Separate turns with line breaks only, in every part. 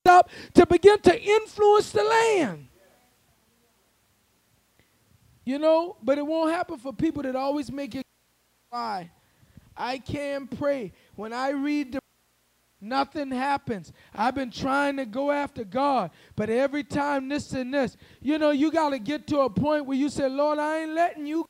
up to begin to influence the land. You know, but it won't happen for people that always make it. Why? I can't pray. When I read the nothing happens. I've been trying to go after God, but every time this and this, you know, you got to get to a point where you say, Lord, I ain't letting you.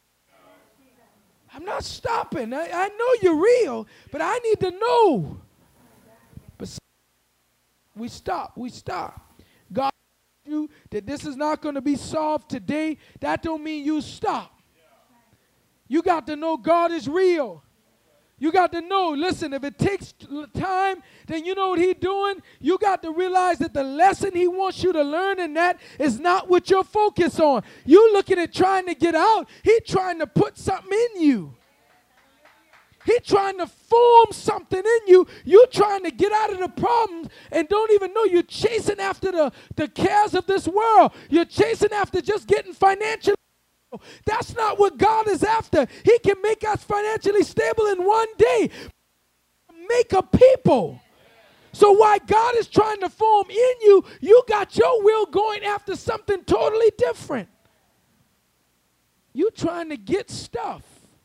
I'm not stopping. I know you're real, but I need to know. But we stop. God, you that this is not going to be solved today. That don't mean you stop. You got to know God is real. You got to know, listen, if it takes time, then you know what he's doing. You got to realize that the lesson he wants you to learn in that is not what you're focused on. You looking at trying to get out. He's trying to put something in you. He's trying to form something in you. You're trying to get out of the problems and don't even know you're chasing after the cares of this world. You're chasing after just getting financial. That's not what God is after. He can make us financially stable in one day. Make a people. So while God is trying to form in you, you got your will going after something totally different. You trying to get stuff.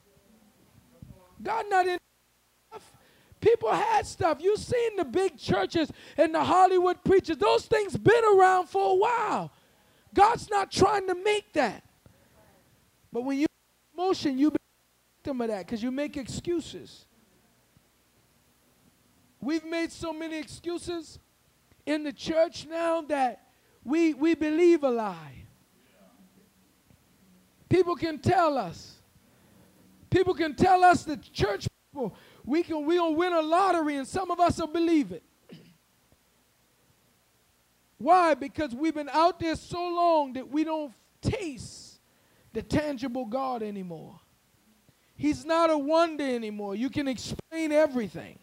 God not in stuff. People had stuff. You seen the big churches and the Hollywood preachers. Those things been around for a while. God's not trying to make that. But when you emotion, you become a victim of that because you make excuses. We've made so many excuses in the church now that we believe a lie. People can tell us. People can tell us that church people, we'll win a lottery and some of us will believe it. Why? Because we've been out there so long that we don't taste the tangible God anymore. He's not a wonder anymore. You can explain everything.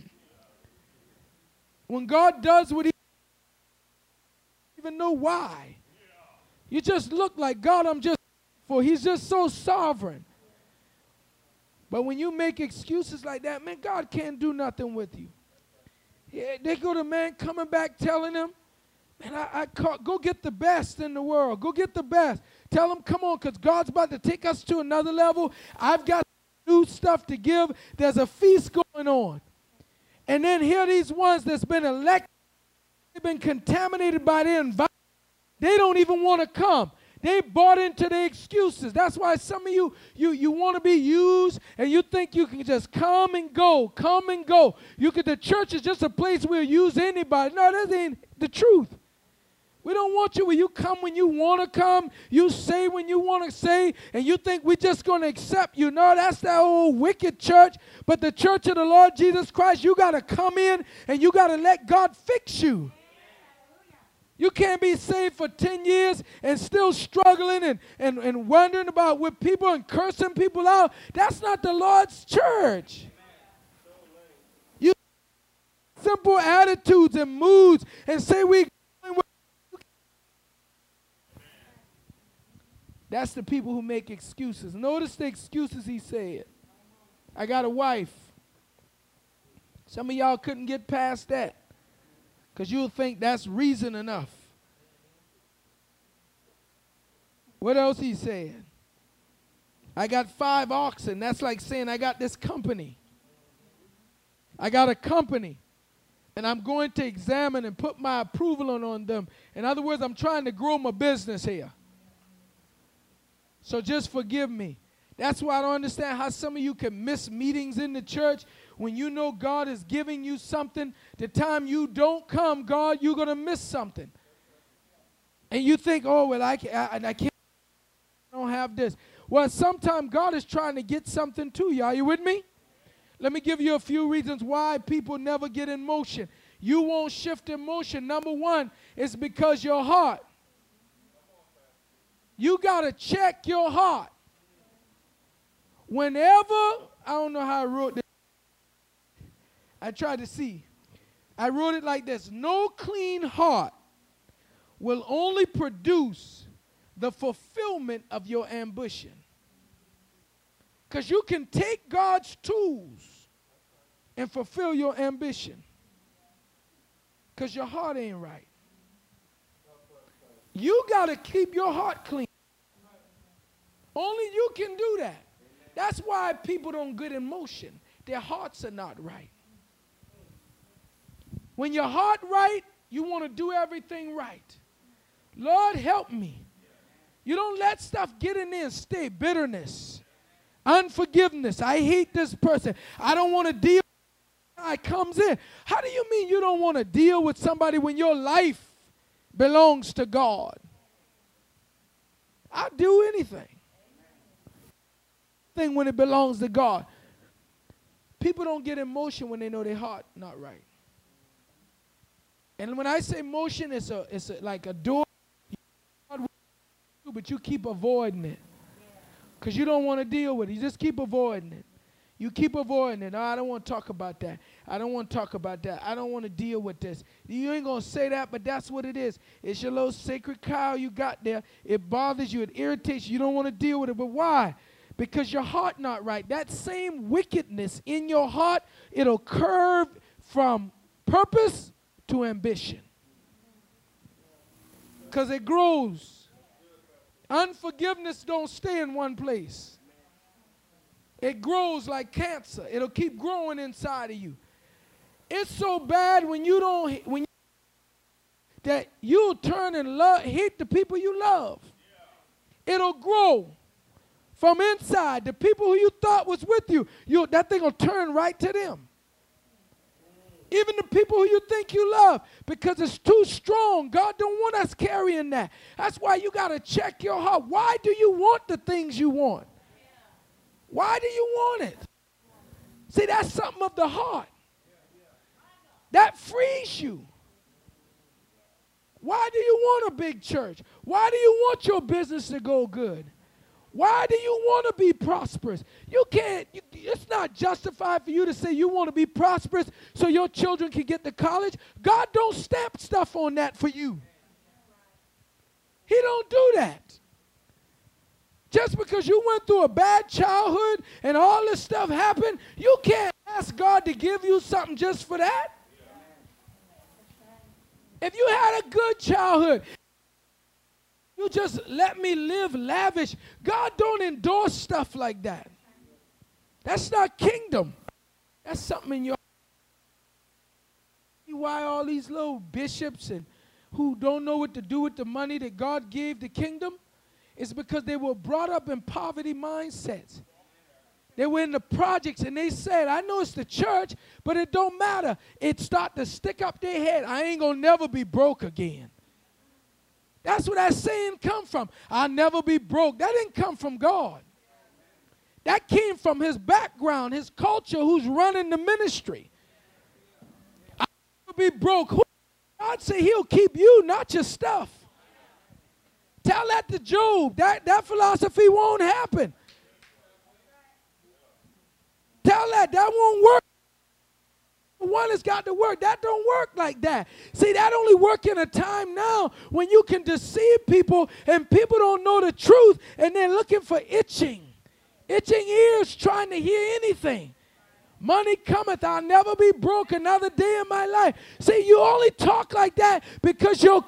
When God does what he doesn't even know why. You just look like God, I'm just for. He's just so sovereign. But when you make excuses like that, man, God can't do nothing with you. Yeah, they go to man coming back telling him, man, go get the best in the world. Go get the best. Tell them, come on, because God's about to take us to another level. I've got new stuff to give. There's a feast going on. And then here are these ones that's been elected. They've been contaminated by their environment. They don't even want to come. They bought into the excuses. That's why some of you want to be used and you think you can just come and go. The church is just a place where you use anybody. No, that ain't the truth. We don't want you where you come when you want to come. You say when you want to say, and you think we're just going to accept you. No, that's that old wicked church. But the church of the Lord Jesus Christ, you got to come in and you got to let God fix you. You can't be saved for 10 years and still struggling and wondering about with people and cursing people out. That's not the Lord's church. You simple attitudes and moods and say we. That's the people who make excuses. Notice the excuses he said. I got a wife. Some of y'all couldn't get past that because you'll think that's reason enough. What else he said? I got 5 oxen. That's like saying I got this company. I got a company. And I'm going to examine and put my approval on them. In other words, I'm trying to grow my business here. So just forgive me. That's why I don't understand how some of you can miss meetings in the church when you know God is giving you something. The time you don't come, God, you're going to miss something. And you think, oh, well, I can't, I don't have this. Well, sometimes God is trying to get something to you. Are you with me? Let me give you a few reasons why people never get in motion. You won't shift in motion. Number one, it's because your heart. You got to check your heart. Whenever, I don't know how I wrote this. I tried to see. I wrote it like this. No clean heart will only produce the fulfillment of your ambition. Because you can take God's tools and fulfill your ambition. Because your heart ain't right. You got to keep your heart clean. Only you can do that. That's why people don't get emotion. Their hearts are not right. When your heart right, you want to do everything right. Lord, help me. You don't let stuff get in there and stay. Bitterness, unforgiveness. I hate this person. I don't want to deal with it. It comes in. How do you mean you don't want to deal with somebody when your life belongs to God? I'll do anything. When it belongs to God. People don't get emotion when they know their heart not right. And when I say motion, it's like a door, but you keep avoiding it because you don't want to deal with it. You just keep avoiding it. You keep avoiding it. Oh, I don't want to talk about that. I don't want to talk about that. I don't want to deal with this. You ain't going to say that, but that's what it is. It's your little sacred cow you got there. It bothers you. It irritates you. You don't want to deal with it. But why? Because your heart not right. That same wickedness in your heart, it'll curve from purpose to ambition. Because it grows. Unforgiveness don't stay in one place. It grows like cancer. It'll keep growing inside of you. It's so bad when you don't, that you'll turn and hate the people you love. It'll grow from inside. The people who you thought was with you, that thing will turn right to them. Even the people who you think you love, because it's too strong. God don't want us carrying that. That's why you got to check your heart. Why do you want the things you want? Why do you want it? See, that's something of the heart. That frees you. Why do you want a big church? Why do you want your business to go good? Why do you want to be prosperous? You can't, it's not justified for you to say you want to be prosperous so your children can get to college. God don't stamp stuff on that for you. He don't do that. Just because you went through a bad childhood and all this stuff happened, you can't ask God to give you something just for that. If you had a good childhood, you just let me live lavish. God don't endorse stuff like that. That's not kingdom. That's something in your heart. Why all these little bishops and who don't know what to do with the money that God gave the kingdom? It's because they were brought up in poverty mindsets. They were in the projects and they said, I know it's the church, but it don't matter. It start to stick up their head. I ain't going to never be broke again. That's where that saying come from. I'll never be broke. That didn't come from God. That came from his background, his culture, who's running the ministry. I'll never be broke. God said he'll keep you, not your stuff. Tell that to Job. That philosophy won't happen. Tell that won't work. The one that's got to work, that don't work like that. See, that only work in a time now when you can deceive people and people don't know the truth and they're looking for itching ears trying to hear anything. Money cometh, I'll never be broke another day in my life. See, you only talk like that because you're.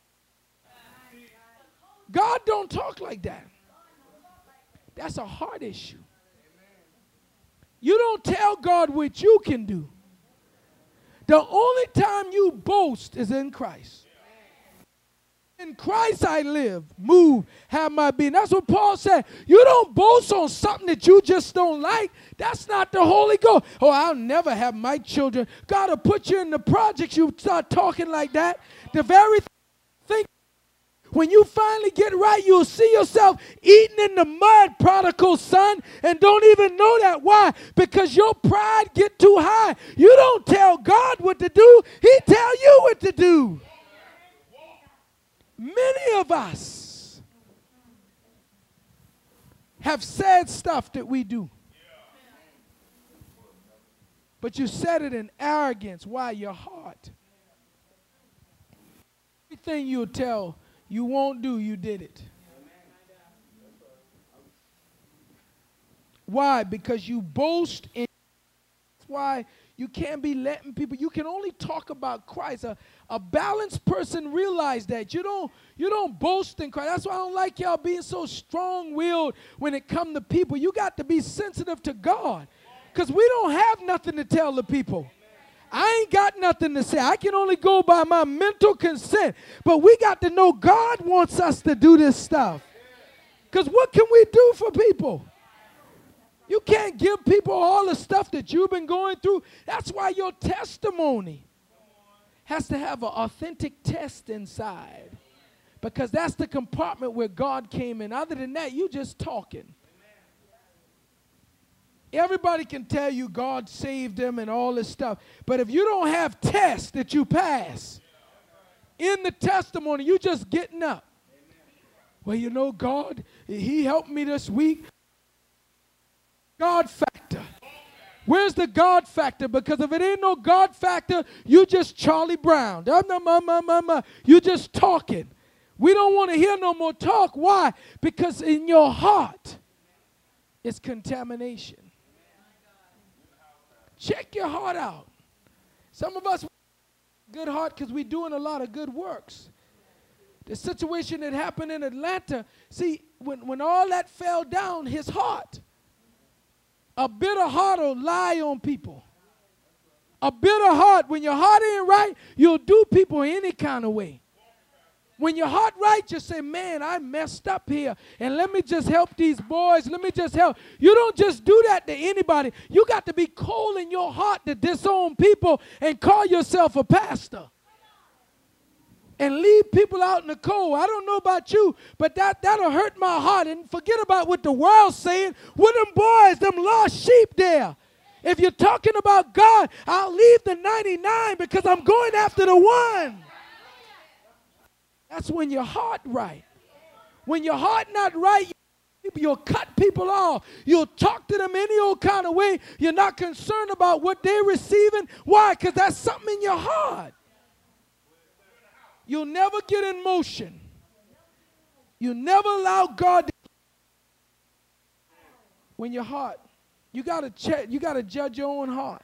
God don't talk like that. That's a heart issue. You don't tell God what you can do. The only time you boast is in Christ. In Christ I live, move, have my being. That's what Paul said. You don't boast on something that you just don't like. That's not the Holy Ghost. Oh, I'll never have my children. God will put you in the projects. You start talking like that. The very thing. When you finally get right, you'll see yourself eating in the mud, prodigal son, and don't even know that. Why? Because your pride get too high. You don't tell God what to do. He tell you what to do. Many of us have said stuff that we do. But you said it in arrogance. Why? Your heart. Everything you'll tell you won't do, you did it. Why? Because you boast in why you can't be letting people, you can only talk about Christ. A balanced person realize that. You don't boast in Christ. That's why I don't like y'all being so strong-willed when it comes to people. You got to be sensitive to God, because we don't have nothing to tell the people. I ain't got nothing to say. I can only go by my mental consent. But we got to know God wants us to do this stuff. Because what can we do for people? You can't give people all the stuff that you've been going through. That's why your testimony has to have an authentic test inside. Because that's the compartment where God came in. Other than that, you just talking. Everybody can tell you God saved them and all this stuff. But if you don't have tests that you pass in the testimony, you just getting up. Well, you know, God, he helped me this week. God factor. Where's the God factor? Because if it ain't no God factor, you just Charlie Brown. You just talking. We don't want to hear no more talk. Why? Because in your heart, it's contamination. Check your heart out. Some of us good heart because we're doing a lot of good works. The situation that happened in Atlanta, see, when all that fell down, his heart, a bitter heart will lie on people. A bitter heart, when your heart ain't right, you'll do people any kind of way. When your heart right, just say, man, I messed up here, and let me just help these boys. Let me just help. You don't just do that to anybody. You got to be cold in your heart to disown people and call yourself a pastor. And leave people out in the cold. I don't know about you, but that'll hurt my heart. And forget about what the world's saying. With them boys, them lost sheep there. If you're talking about God, I'll leave the 99 because I'm going after the one. That's when your heart right. When your heart not right, you'll cut people off. You'll talk to them any old kind of way. You're not concerned about what they're receiving. Why? Because that's something in your heart. You'll never get in motion. You never allow God to. When your heart, you gotta check, you gotta judge your own heart.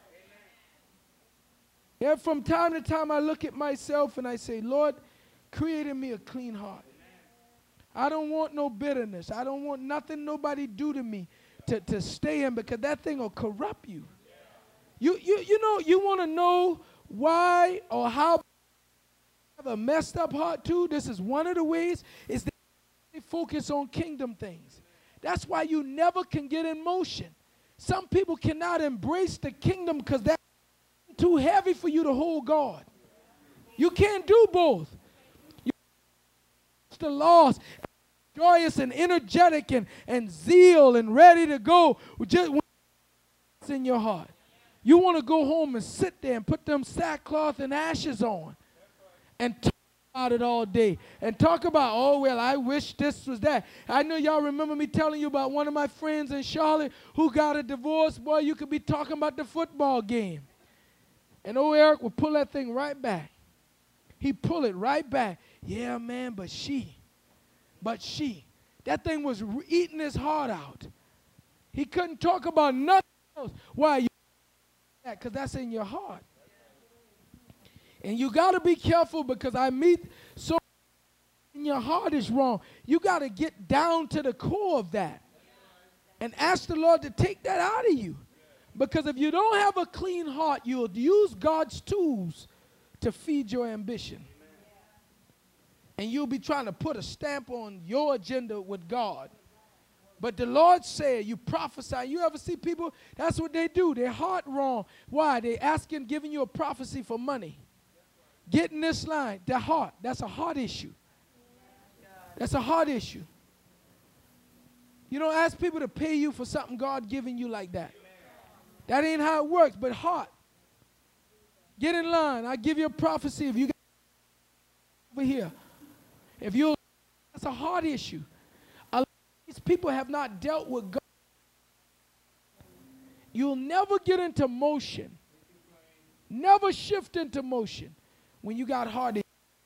Yeah, from time to time I look at myself and I say, Lord, create in me a clean heart. I don't want no bitterness. I don't want nothing nobody do to me to stay in, because that thing will corrupt you. You know, you want to know why or how have a messed up heart too. This is one of the ways, is that they focus on kingdom things. That's why you never can get in motion. Some people cannot embrace the kingdom because that's too heavy for you to hold God. You can't do both. You're the lost, joyous and energetic and zeal and ready to go. Just when it's in your heart. You want to go home and sit there and put them sackcloth and ashes on. And talk about it all day. And talk about, oh, well, I wish this was that. I know y'all remember me telling you about one of my friends in Charlotte who got a divorce. Boy, you could be talking about the football game. And old Eric would pull that thing right back. He'd pull it right back. Yeah, man, but she. That thing was eating his heart out. He couldn't talk about nothing else. Why? You that? Because that's in your heart. And you got to be careful, because I meet so your heart is wrong. You got to get down to the core of that and ask the Lord to take that out of you. Because if you don't have a clean heart, you'll use God's tools to feed your ambition. And you'll be trying to put a stamp on your agenda with God. But the Lord said, you prophesy. You ever see people, that's what they do. Their heart wrong. Why? They asking, giving you a prophecy for money. Get in this line. The heart. That's a heart issue. That's a heart issue. You don't ask people to pay you for something God giving you like that. That ain't how it works, but heart. Get in line. I give you a prophecy if you get over here. If you, that's a heart issue. A lot of these people have not dealt with God. You'll never get into motion. Never shift into motion when you got heart issues.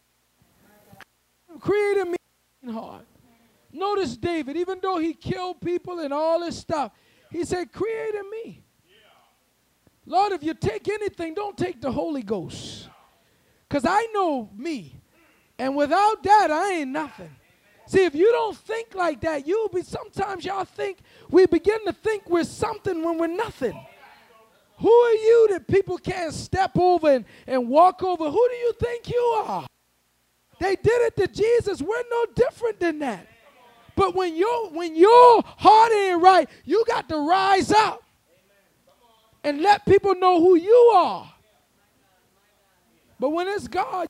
Create in me a heart. Notice David, even though he killed people and all this stuff, he said, create in me. Lord, if you take anything, don't take the Holy Ghost. Because I know me. And without that, I ain't nothing. See, if you don't think like that, sometimes y'all think, we begin to think we're something when we're nothing. Who are you that people can't step over and walk over? Who do you think you are? They did it to Jesus. We're no different than that. But when your heart ain't right, you got to rise up and let people know who you are. But when it's God,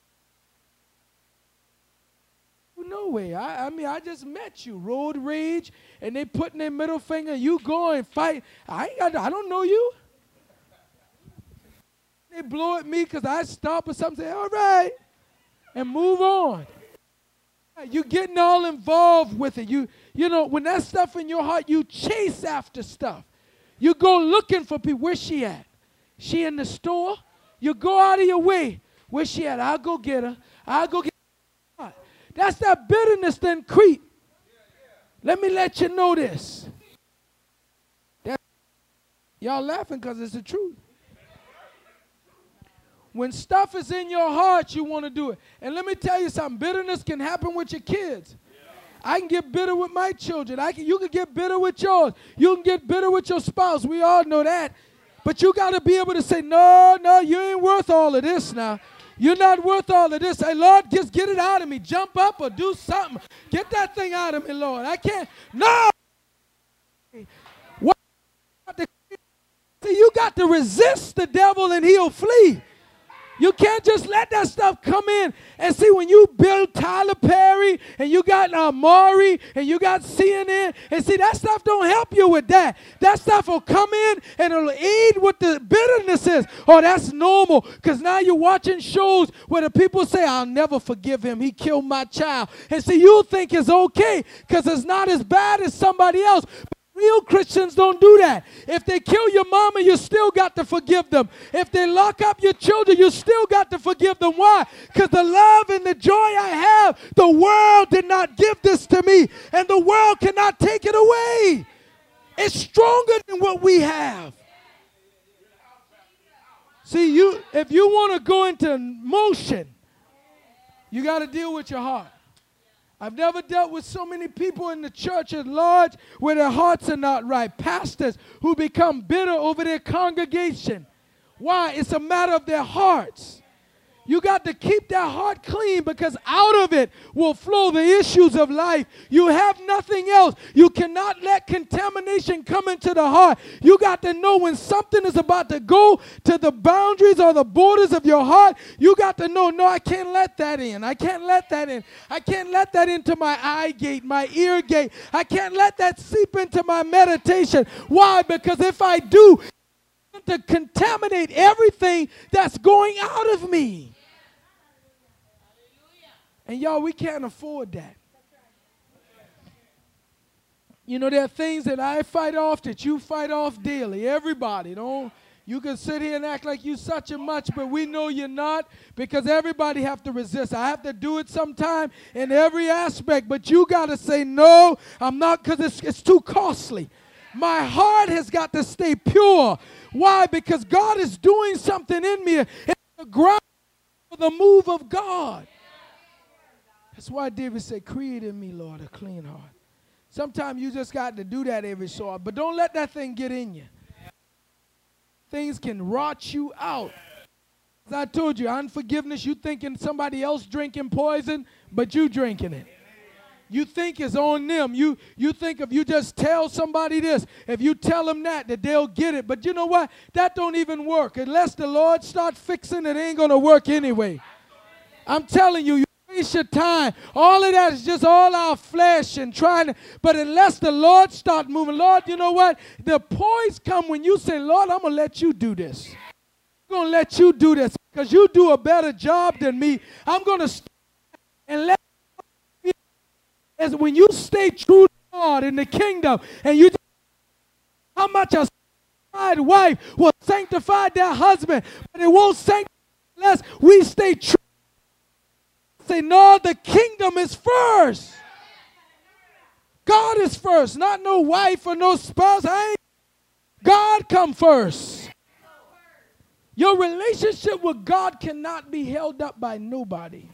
no way. I mean, I just met you, road rage, and they putting their middle finger, you go and fight. I don't know you. They blow at me because I stop or something, say, all right, and move on. You getting all involved with it. You know, when that stuff in your heart, you chase after stuff. You go looking for people. Where's she at? She in the store? You go out of your way. Where's she at? I'll go get her. I'll go get her. That's that bitterness then creep. Let me let you know this. Y'all laughing because it's the truth. When stuff is in your heart, you want to do it. And let me tell you something. Bitterness can happen with your kids. I can get bitter with my children. You can get bitter with yours. You can get bitter with your spouse. We all know that. But you got to be able to say, no, you ain't worth all of this now. You're not worth all of this. Say, Lord, just get it out of me. Jump up or do something. Get that thing out of me, Lord. I can't. No. See, you got to resist the devil and he'll flee. You can't just let that stuff come in. And see, when you build Tyler Perry and you got Maury and you got CNN, and see, that stuff don't help you with that. That stuff will come in and it'll aid what the bitterness is. Oh, that's normal. Because now you're watching shows where the people say, I'll never forgive him. He killed my child. And see, you think it's okay because it's not as bad as somebody else. Real Christians don't do that. If they kill your mama, you still got to forgive them. If they lock up your children, you still got to forgive them. Why? Because the love and the joy I have, the world did not give this to me, and the world cannot take it away. It's stronger than what we have. See, if you want to go into motion, you got to deal with your heart. I've never dealt with so many people in the church at large where their hearts are not right. Pastors who become bitter over their congregation. Why? It's a matter of their hearts. You got to keep that heart clean because out of it will flow the issues of life. You have nothing else. You cannot let contamination come into the heart. You got to know when something is about to go to the boundaries or the borders of your heart, you got to know, no, I can't let that in. I can't let that in. I can't let that into my eye gate, my ear gate. I can't let that seep into my meditation. Why? Because if I do, it's going to contaminate everything that's going out of me. And y'all, we can't afford that. You know, there are things that I fight off that you fight off daily. Everybody, you can sit here and act like you such and much, but we know you're not because everybody have to resist. I have to do it sometime in every aspect, but you got to say, no, I'm not, because it's too costly. My heart has got to stay pure. Why? Because God is doing something in me. It's the ground for the move of God. That's why David said, create in me, Lord, a clean heart. Sometimes you just got to do that every so often, but don't let that thing get in you. Things can rot you out. As I told you, unforgiveness, you thinking somebody else drinking poison, but you drinking it. You think it's on them. You think if you just tell somebody this, if you tell them that they'll get it. But you know what? That don't even work. Unless the Lord start fixing it, ain't going to work anyway. I'm telling you, waste your time. All of that is just all our flesh and trying to, but unless the Lord start moving, Lord, you know what? The poise come when you say, Lord, I'm going to let you do this. I'm going to let you do this because you do a better job than me. I'm going to and let as when you stay true to God in the kingdom and you how much a sanctified wife will sanctify their husband, but it won't sanctify unless we stay true. Say, no, the kingdom is first. God is first, not no wife or no spouse. God come first. Your relationship with God cannot be held up by nobody.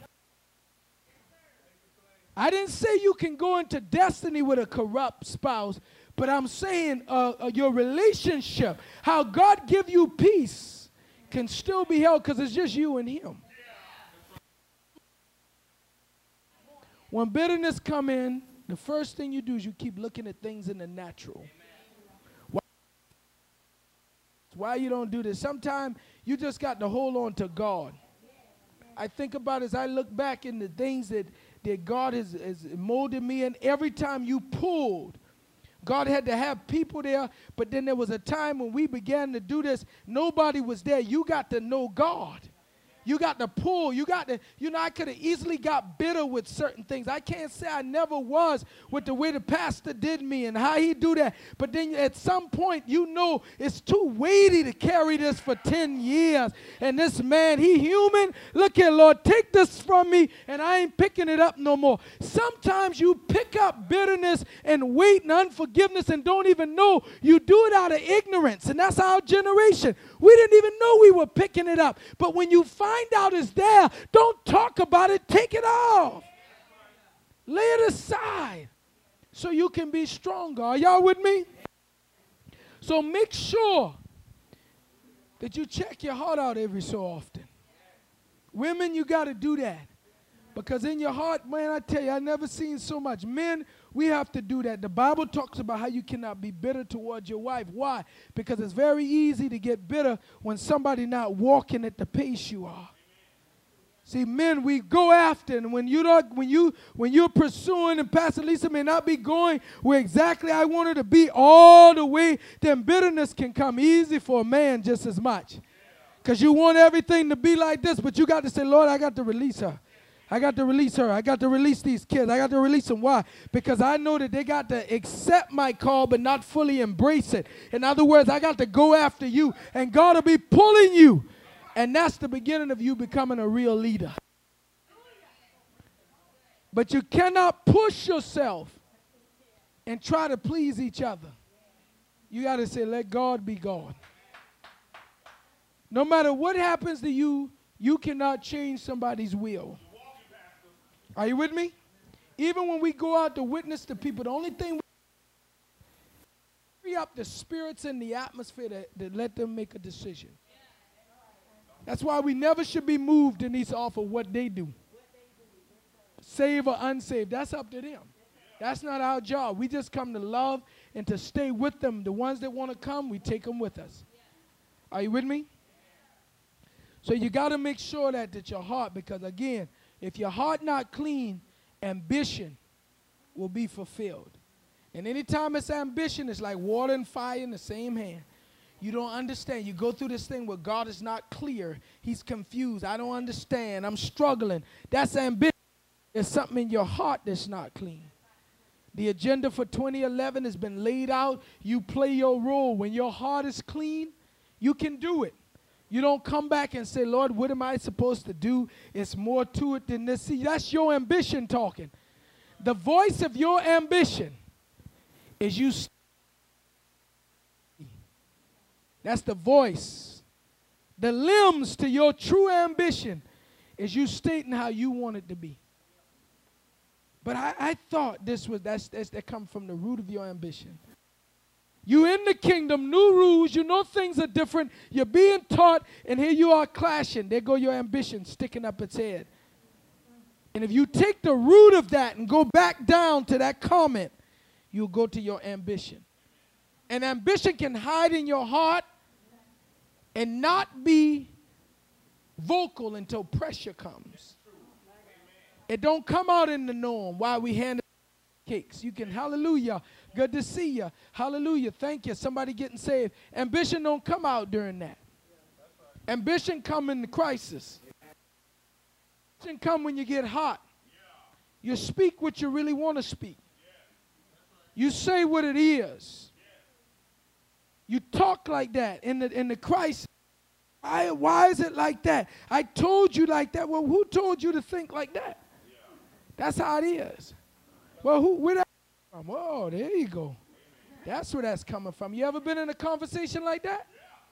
I didn't say you can go into destiny with a corrupt spouse, but I'm saying your relationship, how God give you peace, can still be held because it's just you and him. When bitterness come in, the first thing you do is you keep looking at things in the natural. Why you don't do this? Sometimes you just got to hold on to God. I think about it as I look back in the things that God has molded me in. Every time you pulled, God had to have people there, but then there was a time when we began to do this, nobody was there. You got to know God. You got to pull. You got to, I could have easily got bitter with certain things. I can't say I never was with the way the pastor did me and how he do that. But then at some point, it's too weighty to carry this for 10 years. And this man, he human. Look here, Lord, take this from me, and I ain't picking it up no more. Sometimes you pick up bitterness and weight and unforgiveness and don't even know. You do it out of ignorance, and that's our generation. We didn't even know we were picking it up. But when you find out it's there, don't talk about it, take it off. Lay it aside so you can be stronger. Are y'all with me? So make sure that you check your heart out every so often. Women, you got to do that. Because in your heart, man, I tell you, I've never seen so much. Men, we have to do that. The Bible talks about how you cannot be bitter towards your wife. Why? Because it's very easy to get bitter when somebody not walking at the pace you are. See, men, we go after, and when you're pursuing, and Pastor Lisa may not be going where exactly I want her to be all the way, then bitterness can come easy for a man just as much. Because you want everything to be like this, but you got to say, Lord, I got to release her. I got to release her. I got to release these kids. I got to release them. Why? Because I know that they got to accept my call but not fully embrace it. In other words, I got to go after you, and God will be pulling you. And that's the beginning of you becoming a real leader. But you cannot push yourself and try to please each other. You got to say, let God be God. No matter what happens to you, you cannot change somebody's will. Are you with me? Even when we go out to witness to people, the only thing we free up the spirits in the atmosphere to let them make a decision. That's why we never should be moved in these off of what they do. Saved or unsaved, that's up to them. That's not our job. We just come to love and to stay with them. The ones that want to come, we take them with us. Are you with me? So you got to make sure that your heart, because again, if your heart not clean, ambition will be fulfilled. And anytime it's ambition, it's like water and fire in the same hand. You don't understand. You go through this thing where God is not clear. He's confused. I don't understand. I'm struggling. That's ambition. There's something in your heart that's not clean. The agenda for 2011 has been laid out. You play your role. When your heart is clean, you can do it. You don't come back and say, Lord, what am I supposed to do? It's more to it than this. See, that's your ambition talking. The voice of your ambition is you. That's the voice. The limbs to your true ambition is you stating how you want it to be. But I thought that come from the root of your ambition. You in the kingdom, new rules, you know things are different, you're being taught, and here you are clashing. There go your ambition sticking up its head. And if you take the root of that and go back down to that comment, you'll go to your ambition. And ambition can hide in your heart and not be vocal until pressure comes. It don't come out in the norm while we hand cakes. You can, hallelujah, good to see you. Hallelujah, thank you. Somebody getting saved. Ambition don't come out during that. Ambition come in the crisis. Ambition come when you get hot. You speak what you really want to speak. You say what it is. You talk like that in the crisis. Why is it like that? I told you like that. Well, who told you to think like that? That's how it is. Well, where that from? Oh, there you go. That's where that's coming from. You ever been in a conversation like that?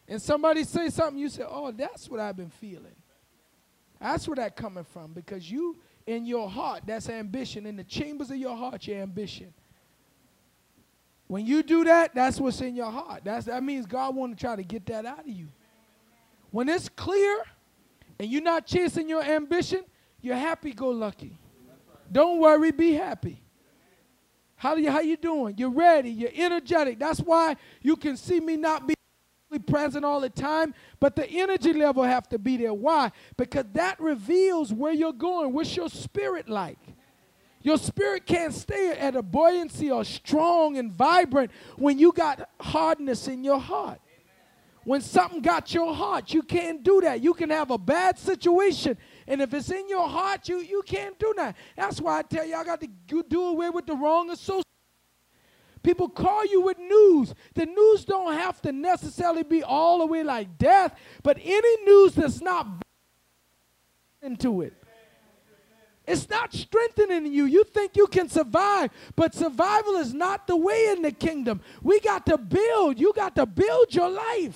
And somebody say something, you say, oh, that's what I've been feeling. That's where that's coming from, because you, in your heart, that's ambition. In the chambers of your heart, your ambition. When you do that, that's what's in your heart. That means God wants to try to get that out of you. When it's clear and you're not chasing your ambition, you're happy-go-lucky. Don't worry, be happy. How you doing? You're ready. You're energetic. That's why you can see me not be present all the time, but the energy level have to be there. Why? Because that reveals where you're going. What's your spirit like? Your spirit can't stay at a buoyancy or strong and vibrant when you got hardness in your heart. When something got your heart, you can't do that. You can have a bad situation, and if it's in your heart, you can't do that. That's why I tell you, I got to do away with the wrong association. People call you with news. The news don't have to necessarily be all the way like death, but any news that's not into it. It's not strengthening you. You think you can survive, but survival is not the way in the kingdom. We got to build. You got to build your life.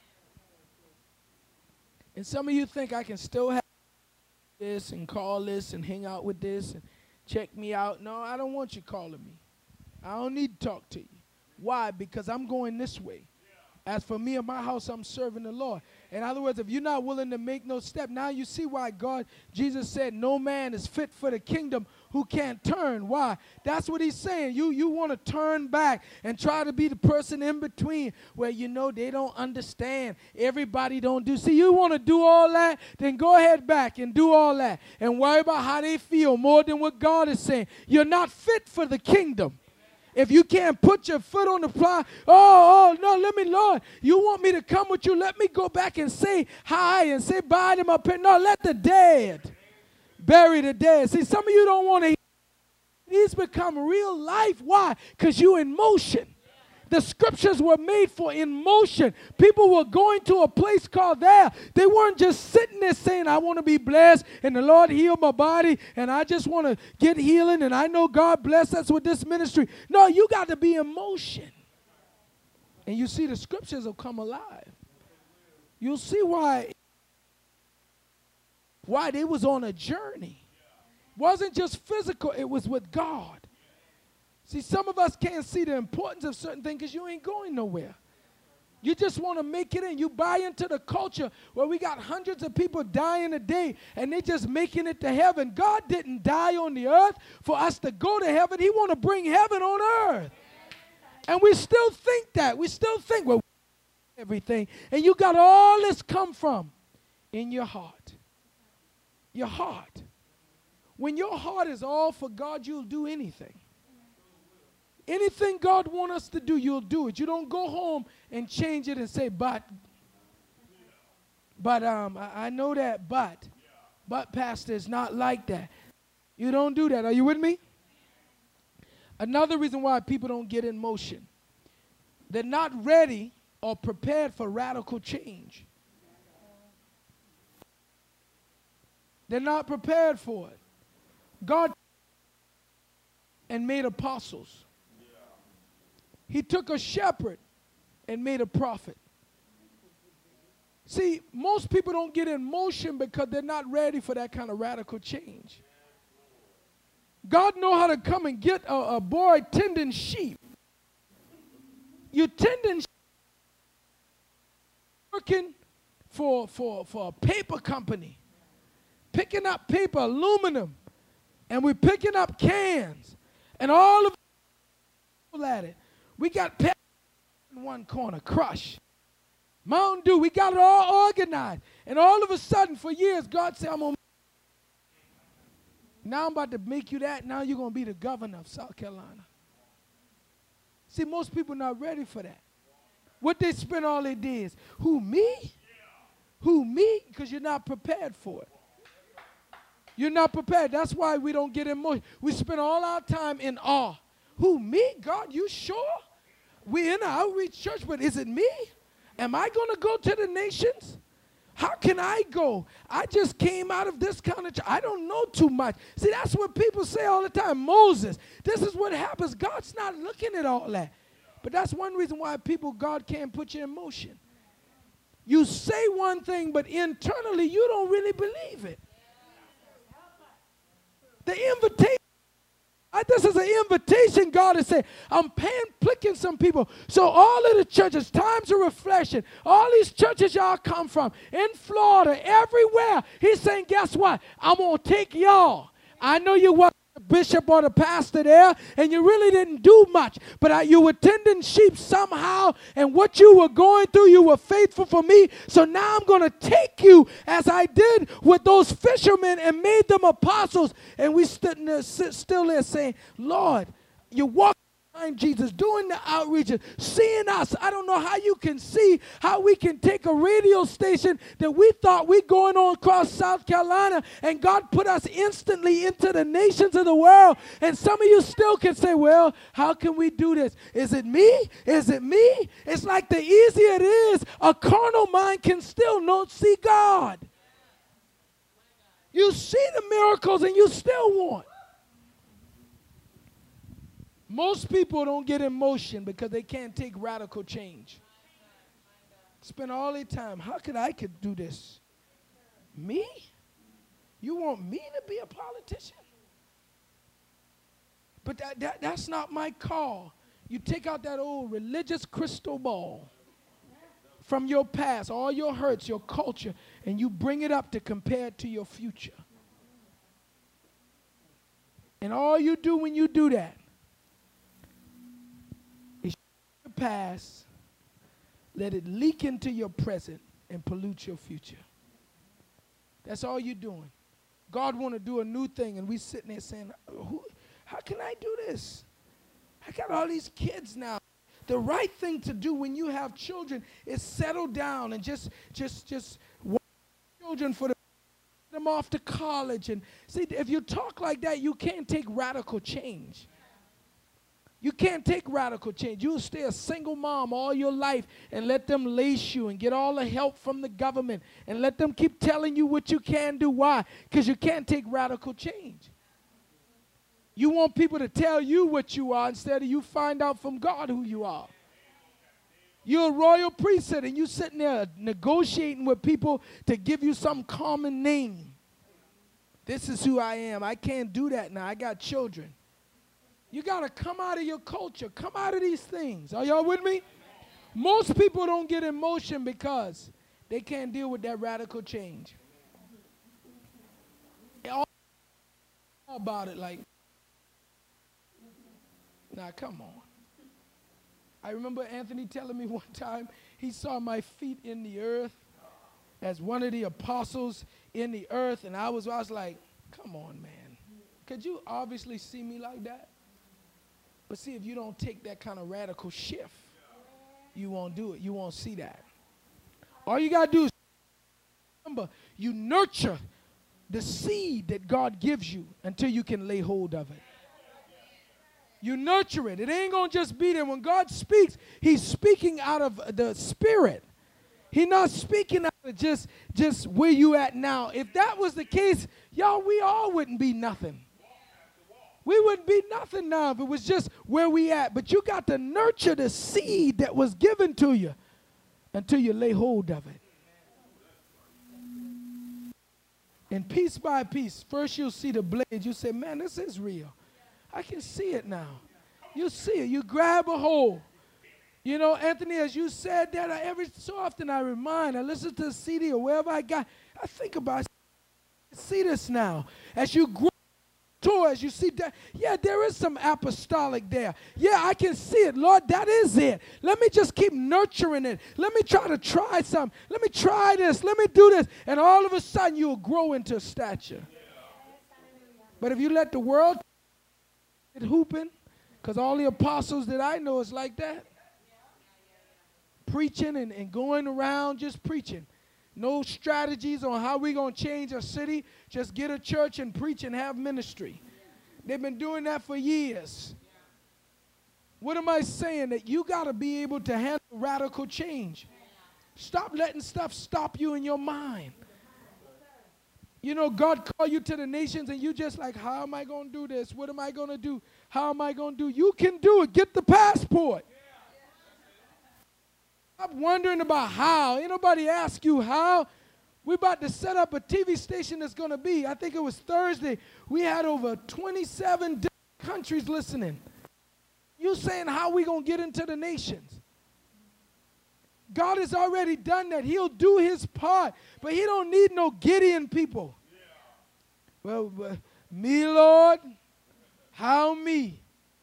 And some of you think I can still have this and call this and hang out with this and check me out. No, I don't want you calling me. I don't need to talk to you. Why? Because I'm going this way. As for me and my house, I'm serving the Lord. In other words, if you're not willing to make no step, now you see why Jesus said, no man is fit for the kingdom who can't turn. Why? That's what he's saying. You want to turn back and try to be the person in between where you know they don't understand. Everybody don't do. See, you want to do all that, then go ahead back and do all that and worry about how they feel more than what God is saying. You're not fit for the kingdom. If you can't put your foot on the plow, no, Lord, you want me to come with you? Let me go back and say hi and say bye to my parents. No, let the dead bury the dead. See, some of you don't want to hear. These become real life. Why? Because you're in motion. The scriptures were made for in motion. People were going to a place called there. They weren't just sitting there saying, I want to be blessed and the Lord heal my body and I just want to get healing and I know God bless us with this ministry. No, you got to be in motion. And you see the scriptures will come alive. You'll see why they was on a journey. It wasn't just physical, it was with God. See, some of us can't see the importance of certain things because you ain't going nowhere. You just want to make it in. You buy into the culture where we got hundreds of people dying a day and they just making it to heaven. God didn't die on the earth for us to go to heaven. He want to bring heaven on earth. And we still think that. We still think, well, everything. And you got all this come from in your heart. Your heart. When your heart is all for God, you'll do anything. Anything God wants us to do, you'll do it. You don't go home and change it and say, but I know that, but Pastor, it's not like that. You don't do that. Are you with me? Another reason why people don't get in motion. They're not ready or prepared for radical change. They're not prepared for it. God and made apostles. He took a shepherd and made a prophet. See, most people don't get in motion because they're not ready for that kind of radical change. God know how to come and get a boy tending sheep. You're tending sheep, working for a paper company, picking up paper, aluminum, and we're picking up cans, and all of people at it. We got Pepsi in one corner, Crush. Mountain Dew, we got it all organized. And all of a sudden, for years, God said, now I'm about to make you that. Now you're going to be the governor of South Carolina. See, most people are not ready for that. What they spend all their days. Who, me? Who, me? Because you're not prepared for it. You're not prepared. That's why we don't get in motion. We spend all our time in awe. Who, me? God, you sure? We're in an outreach church, but is it me? Am I going to go to the nations? How can I go? I just came out of this kind of church. I don't know too much. See, that's what people say all the time. Moses, this is what happens. God's not looking at all that. But that's one reason why God can't put you in motion. You say one thing, but internally you don't really believe it. The invitation. This is an invitation God is saying. I'm picking some people. So all of the churches, times of reflection, all these churches y'all come from, in Florida, everywhere, he's saying, guess what? I'm going to take y'all. I know you wasn't the bishop or the pastor there, and you really didn't do much, but you were tending sheep somehow, and what you were going through, you were faithful for me, so now I'm going to take you as I did with those fishermen and made them apostles, and we stood still there saying, Lord, you walk behind Jesus, doing the outreaches, seeing us. I don't know how you can see how we can take a radio station that we thought we going on across South Carolina, and God put us instantly into the nations of the world. And some of you still can say, well, how can we do this? Is it me? Is it me? It's like the easier it is, a carnal mind can still not see God. You see the miracles and you still want. Most people don't get in motion because they can't take radical change. Spend all their time, how could I do this? Me? You want me to be a politician? But that's not my call. You take out that old religious crystal ball from your past, all your hurts, your culture, and you bring it up to compare it to your future. And all you do when you do that, past, let it leak into your present and pollute your future. That's all you're doing. God want to do a new thing, and we sitting there saying, how can I do this? I got all these kids now. The right thing to do when you have children is settle down and just watch children for them off to college. And see, if you talk like that, you can't take radical change. You can't take radical change. You'll stay a single mom all your life and let them lace you and get all the help from the government and let them keep telling you what you can do. Why? Because you can't take radical change. You want people to tell you what you are instead of you find out from God who you are. You're a royal priesthood and you're sitting there negotiating with people to give you some common name. This is who I am. I can't do that now. I got children. You got to come out of your culture. Come out of these things. Are y'all with me? Most people don't get in motion because they can't deal with that radical change. All about it like, now come on. I remember Anthony telling me one time he saw my feet in the earth as one of the apostles in the earth, and I was like, come on, man. Could you obviously see me like that? But see, if you don't take that kind of radical shift, you won't do it. You won't see that. All you got to do is remember, you nurture the seed that God gives you until you can lay hold of it. You nurture it. It ain't going to just be there. When God speaks, he's speaking out of the spirit. He's not speaking out of just where you at now. If that was the case, y'all, we all wouldn't be nothing. We wouldn't be nothing now if it was just where we at. But you got to nurture the seed that was given to you until you lay hold of it. And piece by piece, first you'll see the blade. You say, man, this is real. I can see it now. You see it. You grab a hold. You know, Anthony, as you said that, every so often I listen to the CD or wherever I think about it. I see this now. As you grow, as you see that, yeah, there is some apostolic there. Yeah, I can see it. Lord, that is it. Let me just keep nurturing it. Let me try something. Let me try this. Let me do this. And all of a sudden, you'll grow into stature. But if you let the world get hooping, because all the apostles that I know is like that, preaching and going around just preaching. No strategies on how we're going to change a city. Just get a church and preach and have ministry. They've been doing that for years. What am I saying? That you got to be able to handle radical change. Stop letting stuff stop you in your mind. You know, God called you to the nations and you just like, how am I going to do this? What am I going to do? How am I going to do? You can do it. Get the passport. Stop wondering about how. Ain't nobody ask you how. We're about to set up a TV station that's going to be, I think it was Thursday, we had over 27 different countries listening. You saying how we going to get into the nations? God has already done that. He'll do his part, but he don't need no Gideon people. Yeah. Well, me, Lord, how me?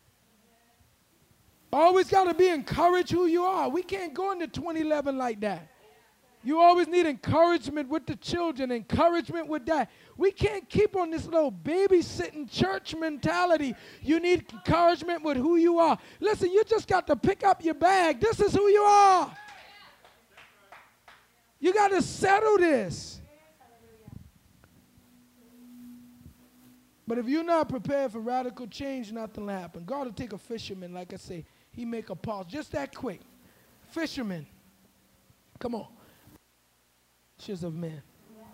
Always got to be encouraged who you are. We can't go into 2011 like that. You always need encouragement with the children, encouragement with that. We can't keep on this little babysitting church mentality. You need encouragement with who you are. Listen, you just got to pick up your bag. This is who you are. You got to settle this. But if you're not prepared for radical change, nothing will happen. God will take a fisherman, like I say. He make a pause. Just that quick. Fisherman. Come on. Fishes of men.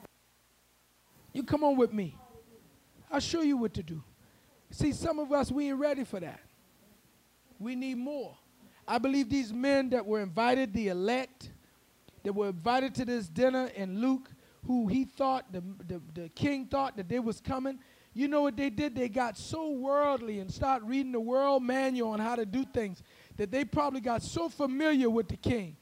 You come on with me. I'll show you what to do. See, some of us, we ain't ready for that. We need more. I believe these men that were invited, the elect, that were invited to this dinner, and Luke, who he thought, the king thought that they was coming, you know what they did? They got so worldly and started reading the world manual on how to do things that they probably got so familiar with the king.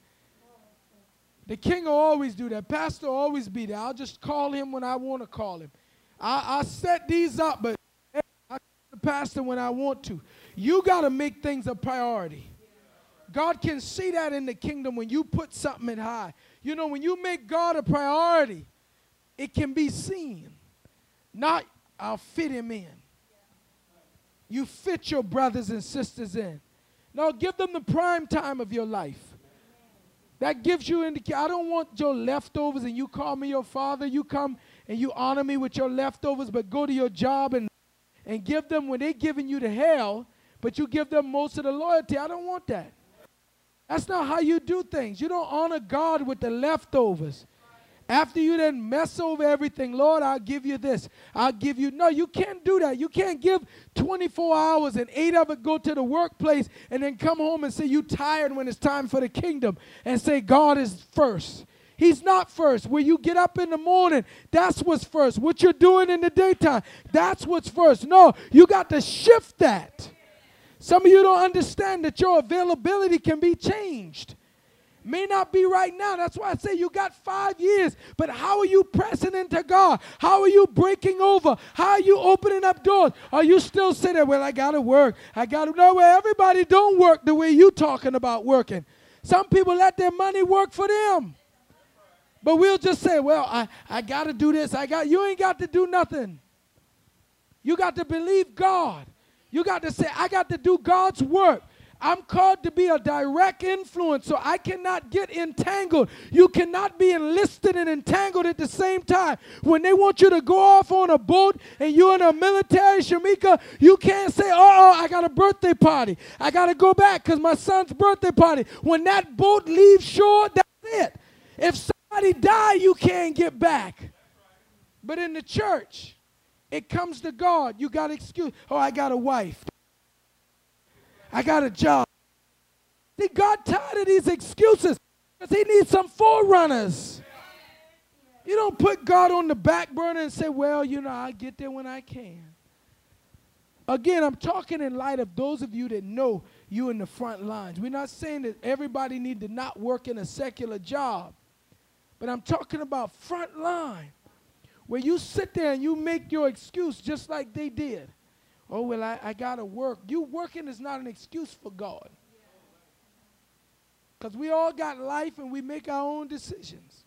The king will always do that. Pastor will always be there. I'll just call him when I want to call him. I'll set these up, but I call the pastor when I want to. You got to make things a priority. God can see that in the kingdom when you put something in high. You know, when you make God a priority, it can be seen. Not, I'll fit him in. You fit your brothers and sisters in. No, give them the prime time of your life. That gives you indication. I don't want your leftovers and you call me your father. You come and you honor me with your leftovers, but go to your job and give them when they're giving you the hell, but you give them most of the loyalty. I don't want that. That's not how you do things. You don't honor God with the leftovers. After you then mess over everything, Lord, I'll give you this. I'll give you. No, you can't do that. You can't give 24 hours and 8 of it go to the workplace and then come home and say you're tired when it's time for the kingdom and say God is first. He's not first. When you get up in the morning, that's what's first. What you're doing in the daytime, that's what's first. No, you got to shift that. Some of you don't understand that your availability can be changed. May not be right now. That's why I say you got 5 years. But how are you pressing into God? How are you breaking over? How are you opening up doors? Are you still sitting there, well, I got to work. I got to know where everybody don't work the way you talking about working. Some people let their money work for them. But we'll just say, well, I got to do this. You ain't got to do nothing. You got to believe God. You got to say, I got to do God's work. I'm called to be a direct influence, so I cannot get entangled. You cannot be enlisted and entangled at the same time. When they want you to go off on a boat and you're in a military, Shamika, you can't say, I got a birthday party. I got to go back because my son's birthday party. When that boat leaves shore, that's it. If somebody die, you can't get back. But in the church, it comes to God. You got excuse. I got a wife. I got a job. See, God tired of these excuses because he needs some forerunners. You don't put God on the back burner and say, well, I'll get there when I can. Again, I'm talking in light of those of you that know you in the front lines. We're not saying that everybody need to not work in a secular job. But I'm talking about front line, where you sit there and you make your excuse just like they did. Oh, well, I got to work. You working is not an excuse for God. Because we all got life and we make our own decisions.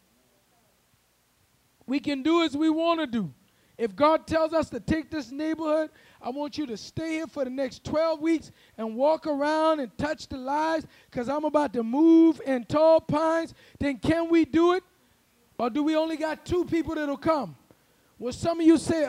We can do as we want to do. If God tells us to take this neighborhood, I want you to stay here for the next 12 weeks and walk around and touch the lives because I'm about to move in Tall Pines, then can we do it? Or do we only got 2 people that'll come? Well, some of you say,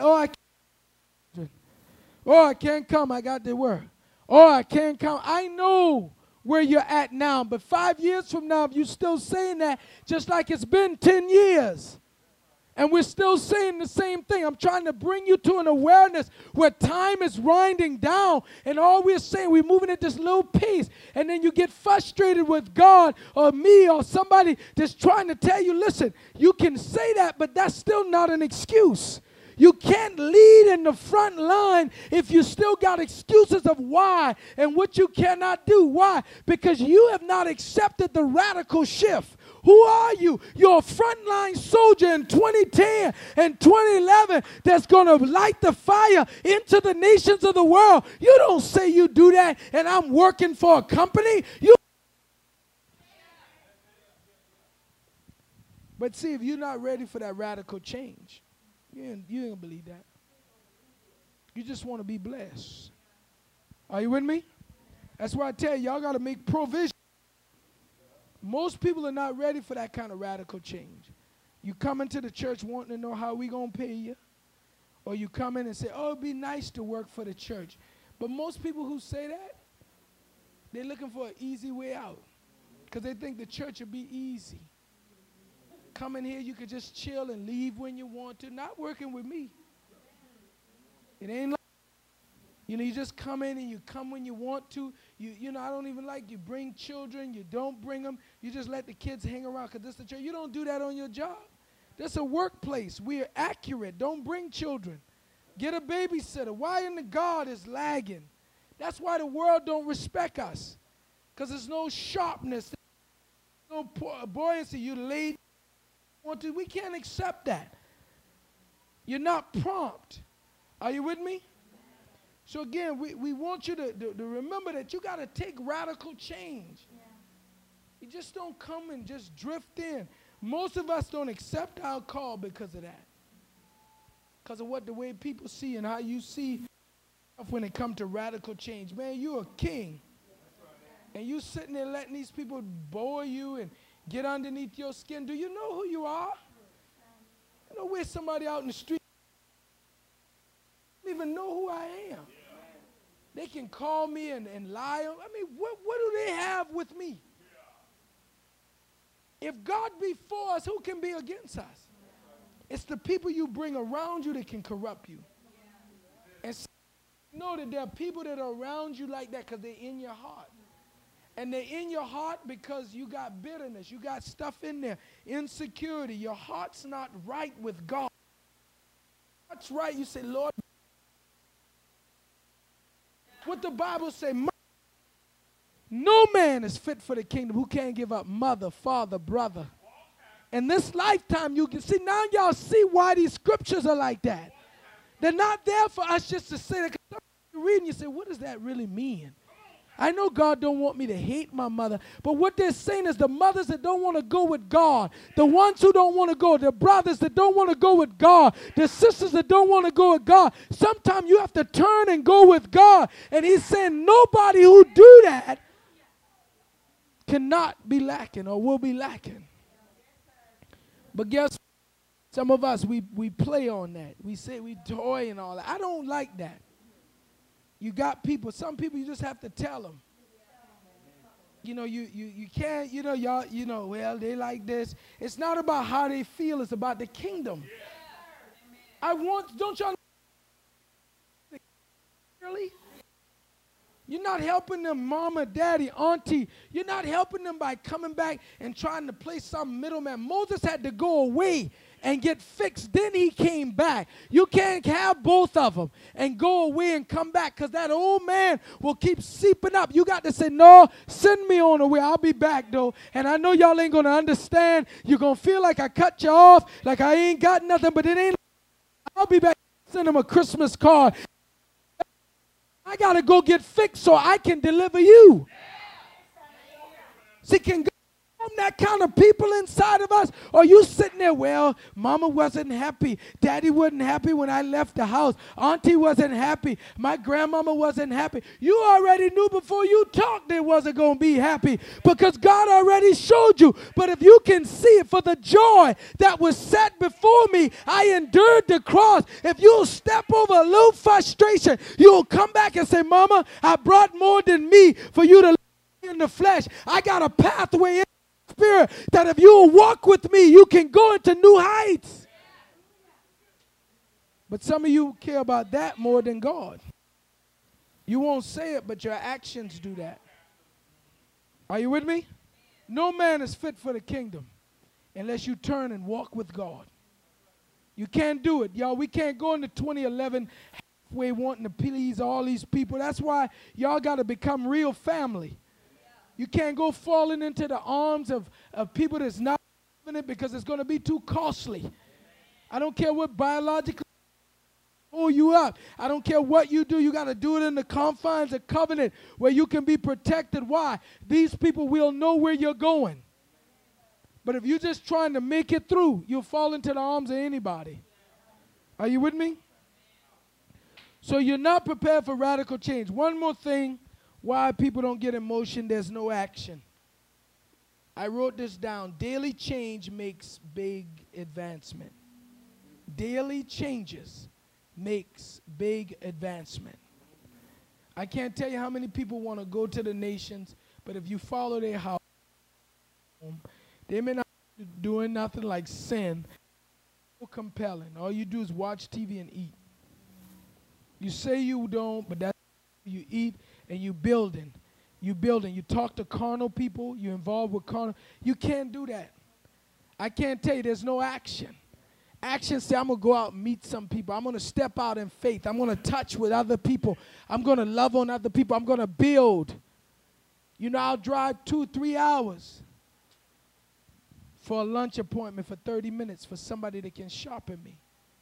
I can't come, I got to work. I can't come. I know where you're at now, but 5 years from now, if you're still saying that, just like it's been 10 years, And we're still saying the same thing. I'm trying to bring you to an awareness where time is winding down, and all we're saying, we're moving at this little pace, and then you get frustrated with God or me or somebody just trying to tell you, listen, you can say that, but that's still not an excuse. You can't lead in the front line if you still got excuses of why and what you cannot do. Why? Because you have not accepted the radical shift. Who are you? You're a frontline soldier in 2010 and 2011 that's going to light the fire into the nations of the world. You don't say you do that and I'm working for a company. But see, if you're not ready for that radical change, you ain't gonna believe that. You just want to be blessed. Are you with me? That's why I tell you, y'all got to make provision. Most people are not ready for that kind of radical change. You come into the church wanting to know how we going to pay you. Or you come in and say, oh, it'd be nice to work for the church. But most people who say that, they're looking for an easy way out. Because they think the church will be easy. Come in here, you could just chill and leave when you want to. Not working with me. It ain't like, you know, you just come in and you come when you want to. You know, I don't even like you bring children. You don't bring them. You just let the kids hang around because this is the church. You don't do that on your job. That's a workplace. We're accurate. Don't bring children. Get a babysitter. Why in the God is lagging? That's why the world don't respect us. Because there's no sharpness. There's no buoyancy. You late. We can't accept that. You're not prompt. Are you with me? So again, we want you to remember that you got to take radical change. Yeah. You just don't come and just drift in. Most of us don't accept our call because of that. Because of the way people see and how you see when it comes to radical change. Man, you're a king. And you sitting there letting these people bore you and get underneath your skin. Do you know who you are? You know, where's somebody out in the street? Don't even know who I am. They can call me and lie. I mean, what do they have with me? If God be for us, who can be against us? It's the people you bring around you that can corrupt you. And so know that there are people that are around you like that because they're in your heart. And they're in your heart because you got bitterness. You got stuff in there. Insecurity. Your heart's not right with God. That's right. You say, Lord, what the Bible say, no man is fit for the kingdom who can't give up mother, father, brother. In this lifetime, you can see, now y'all see why these scriptures are like that. They're not there for us just to say that. You read and you say, what does that really mean? I know God don't want me to hate my mother, but what they're saying is the mothers that don't want to go with God, the ones who don't want to go, the brothers that don't want to go with God, the sisters that don't want to go with God, sometimes you have to turn and go with God. And he's saying nobody who do that cannot be lacking or will be lacking. But guess what? Some of us, we play on that. We say we toy and all that. I don't like that. You got people, some people you just have to tell them. You know, you can't, you know, y'all, you know, well, they like this. It's not about how they feel, it's about the kingdom. Don't y'all know? Really? You're not helping them, mama, daddy, auntie. You're not helping them by coming back and trying to play some middleman. Moses had to go away and get fixed. Then he came back. You can't have both of them and go away and come back because that old man will keep seeping up. You got to say, no, send me on the way. I'll be back, though. And I know y'all ain't going to understand. You're going to feel like I cut you off, like I ain't got nothing, but it ain't. I'll be back. Send him a Christmas card. I got to go get fixed so I can deliver you. See, can God that kind of people inside of us? Or you sitting there, well, mama wasn't happy. Daddy wasn't happy when I left the house. Auntie wasn't happy. My grandmama wasn't happy. You already knew before you talked they wasn't going to be happy because God already showed you. But if you can see it, for the joy that was set before me, I endured the cross. If you'll step over a little frustration, you'll come back and say, mama, I brought more than me for you to live in the flesh. I got a pathway in Spirit that if you'll walk with me, you can go into new heights. But some of you care about that more than God. You won't say it, but your actions do that. Are you with me? No man is fit for the kingdom unless you turn and walk with God. You can't do it. Y'all, we can't go into 2011 halfway wanting to please all these people. That's why y'all got to become real family. You can't go falling into the arms of people that's not living it because it's going to be too costly. I don't care what biologically pull you up. I don't care what you do. You got to do it in the confines of covenant where you can be protected. Why? These people will know where you're going. But if you're just trying to make it through, you'll fall into the arms of anybody. Are you with me? So you're not prepared for radical change. One more thing why people don't get in motion, there's no action. I wrote this down. Daily change makes big advancement. Daily changes makes big advancement. I can't tell you how many people want to go to the nations, but if you follow their house, they may not be doing nothing like sin. So compelling. All you do is watch TV and eat. You say you don't, but that's you eat and you building. You building. You talk to carnal people. You're involved with carnal. You can't do that. I can't tell you there's no action. Action say, I'm going to go out and meet some people. I'm going to step out in faith. I'm going to touch with other people. I'm going to love on other people. I'm going to build. You know, I'll drive 2-3 hours for a lunch appointment for 30 minutes for somebody that can sharpen me.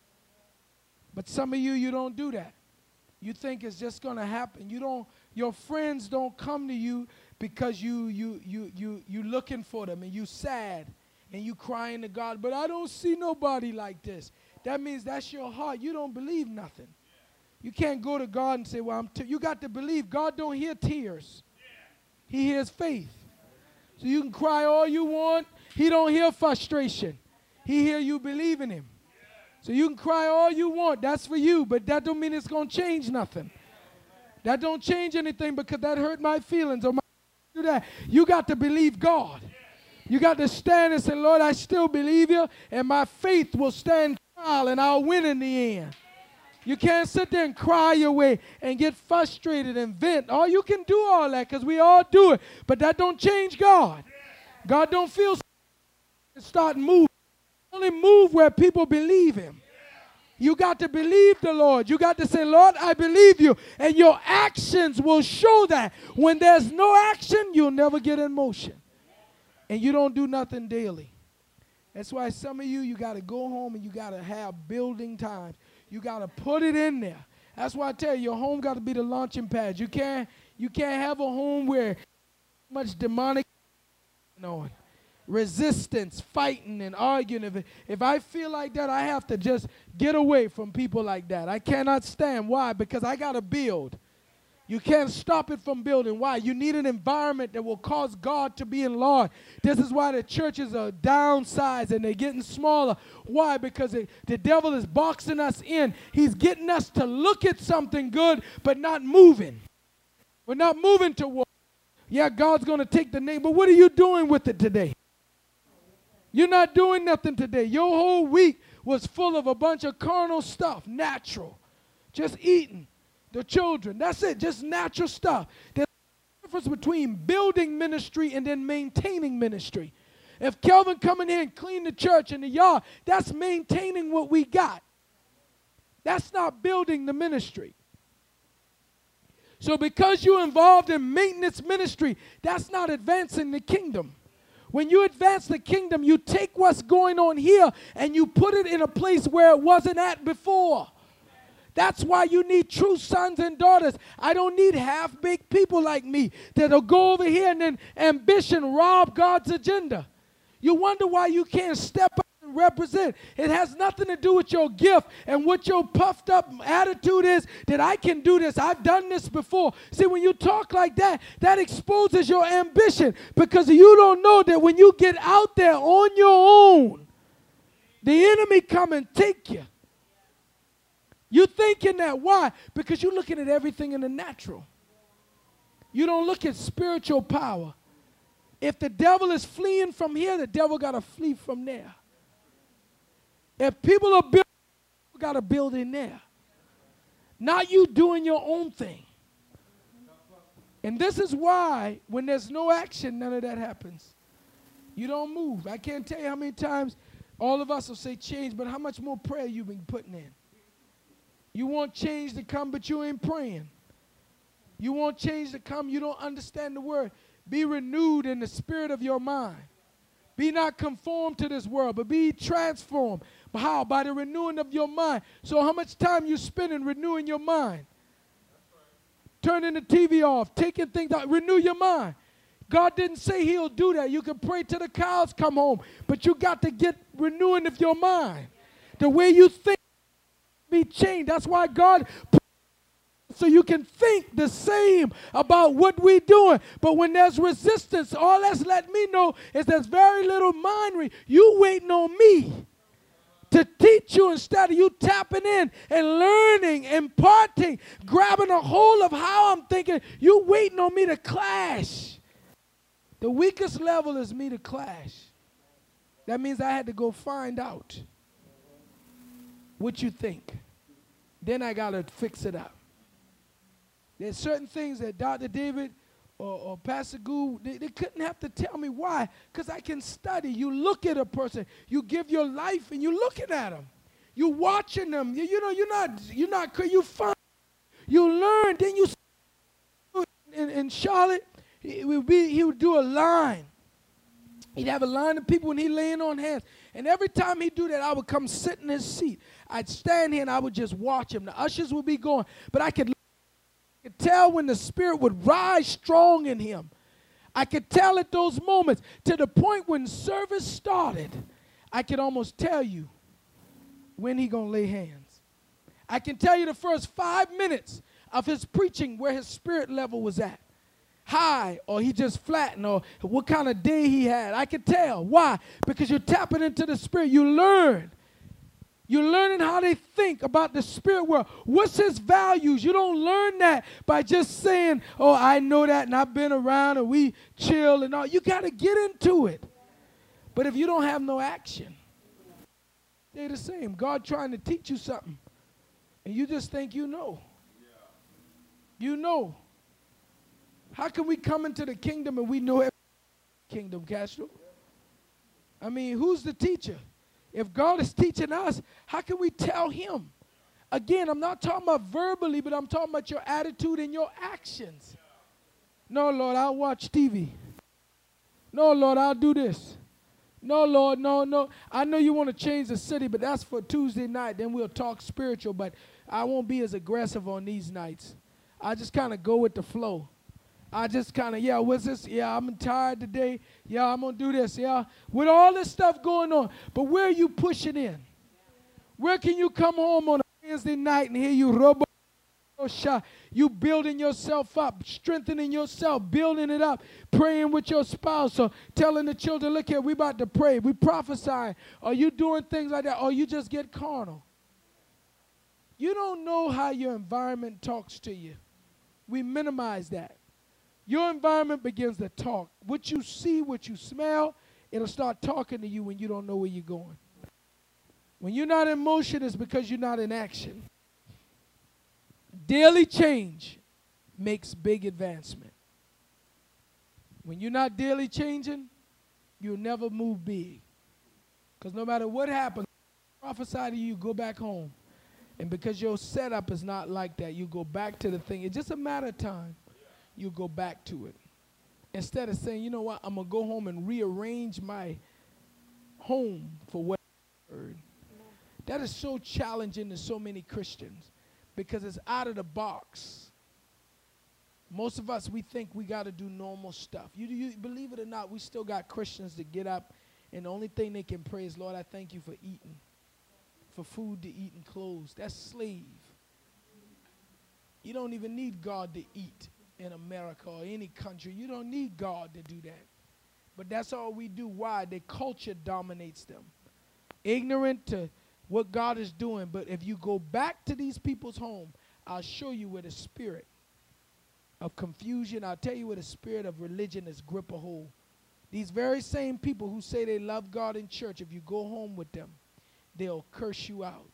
But some of you don't do that. You think it's just going to happen. Your friends don't come to you because you looking for them and you sad and you crying to God, but I don't see nobody like this. That means that's your heart. You don't believe nothing. You can't go to God and say, well, you got to believe. God don't hear tears. He hears faith. So you can cry all you want. He don't hear frustration. He hear you believe in him. So you can cry all you want. That's for you, but that don't mean it's going to change nothing. That don't change anything because that hurt my feelings or my do that. You got to believe God. You got to stand and say, Lord, I still believe you, and my faith will stand trial, and I'll win in the end. You can't sit there and cry your way and get frustrated and vent. Oh, you can do all that because we all do it, but that don't change God. God don't feel and start moving. Only move where people believe him. You got to believe the Lord. You got to say, Lord, I believe you, and your actions will show that. When there's no action, you'll never get in motion. And you don't do nothing daily. That's why some of you got to go home and you got to have building times. You got to put it in there. That's why I tell you, your home got to be the launching pad. You can't have a home where much demonic on, resistance, fighting and arguing. If I feel like that, I have to just get away from people like that. I cannot stand. Why? Because I got to build. You can't stop it from building. Why? You need an environment that will cause God to be enlarged. This is why the churches are downsized and they're getting smaller. Why? Because the devil is boxing us in. He's getting us to look at something good but not moving. We're not moving toward. Yeah, God's going to take the name, but what are you doing with it today? You're not doing nothing today. Your whole week was full of a bunch of carnal stuff, natural, just eating. The children, that's it, just natural stuff. There's a difference between building ministry and then maintaining ministry. If Kelvin come in here and clean the church and the yard, that's maintaining what we got. That's not building the ministry. So because you're involved in maintenance ministry, that's not advancing the kingdom. When you advance the kingdom, you take what's going on here and you put it in a place where it wasn't at before. That's why you need true sons and daughters. I don't need half-baked people like me that'll go over here and then ambition rob God's agenda. You wonder why you can't step up and represent. It has nothing to do with your gift and what your puffed up attitude is that I can do this. I've done this before. See, when you talk like that, that exposes your ambition because you don't know that when you get out there on your own, the enemy come and take you. You're thinking that. Why? Because you're looking at everything in the natural. You don't look at spiritual power. If the devil is fleeing from here, the devil got to flee from there. If people are building, got to build in there. Not you doing your own thing. And this is why when there's no action, none of that happens. You don't move. I can't tell you how many times all of us will say change, but how much more prayer you've been putting in. You want change to come, but you ain't praying. You want change to come, you don't understand the word. Be renewed in the spirit of your mind. Be not conformed to this world, but be transformed. But how? By the renewing of your mind. So how much time you spend in renewing your mind? Turning the TV off, taking things out, renew your mind. God didn't say he'll do that. You can pray till the cows come home, but you got to get renewing of your mind. The way you think be changed. That's why God so you can think the same about what we're doing. But when there's resistance, all that's letting me know is there's very little mind reading. You waiting on me to teach you instead of you tapping in and learning, imparting, grabbing a hold of how I'm thinking. You waiting on me to clash. The weakest level is me to clash. That means I had to go find out what you think. Then I got to fix it up. There's certain things that Dr. David or Pastor Goo, they couldn't have to tell me why, because I can study. You look at a person, you give your life, and you're looking at them. You're watching them. You're not, you find, you learn. Then you, in Charlotte, he would do a line. He'd have a line of people, and he laying on hands. And every time he'd do that, I would come sit in his seat. I'd stand here, and I would just watch him. The ushers would be going, but I could tell when the Spirit would rise strong in him. I could tell at those moments, to the point when service started, I could almost tell you when he going to lay hands. I can tell you the first 5 minutes of his preaching where his spirit level was at. High, or he just flattened, or what kind of day he had. I could tell. Why? Because you're tapping into the Spirit. You learn. You're learning how they think about the spirit world. What's his values? You don't learn that by just saying, oh, I know that and I've been around and we chill and all. You got to get into it. But if you don't have no action, they're the same. God trying to teach you something, and you just think you know. You know. How can we come into the kingdom and we know every kingdom, Castro? I mean, who's the teacher? If God is teaching us, how can we tell him? Again, I'm not talking about verbally, but I'm talking about your attitude and your actions. No, Lord, I'll watch TV. No, Lord, I'll do this. No, Lord, no. I know you want to change the city, but that's for Tuesday night. Then we'll talk spiritual, but I won't be as aggressive on these nights. I just kind of go with the flow. I just kind of, what's this? Yeah, I'm tired today. Yeah, I'm going to do this. Yeah, with all this stuff going on. But where are you pushing in? Where can you come home on a Wednesday night and hear you you building yourself up, strengthening yourself, building it up, praying with your spouse, or telling the children, look here, we about to pray. We prophesying. Are you doing things like that? Or you just get carnal? You don't know how your environment talks to you. We minimize that. Your environment begins to talk. What you see, what you smell, it'll start talking to you when you don't know where you're going. When you're not in motion, it's because you're not in action. Daily change makes big advancement. When you're not daily changing, you'll never move big. Because no matter what happens, prophesy to you, go back home. And because your setup is not like that, you go back to the thing. It's just a matter of time. You go back to it. Instead of saying, you know what, I'm going to go home and rearrange my home for what I heard. That is so challenging to so many Christians because it's out of the box. Most of us, we think we got to do normal stuff. You believe it or not, we still got Christians that get up and the only thing they can pray is, Lord, I thank you for eating, for food to eat and clothes. That's slave. You don't even need God to eat. In America or any country, you don't need God to do that. But that's all we do. Why? The culture dominates them. Ignorant to what God is doing. But if you go back to these people's home, I'll show you where the spirit of confusion, I'll tell you where the spirit of religion is grip a hold. These very same people who say they love God in church, if you go home with them, they'll curse you out.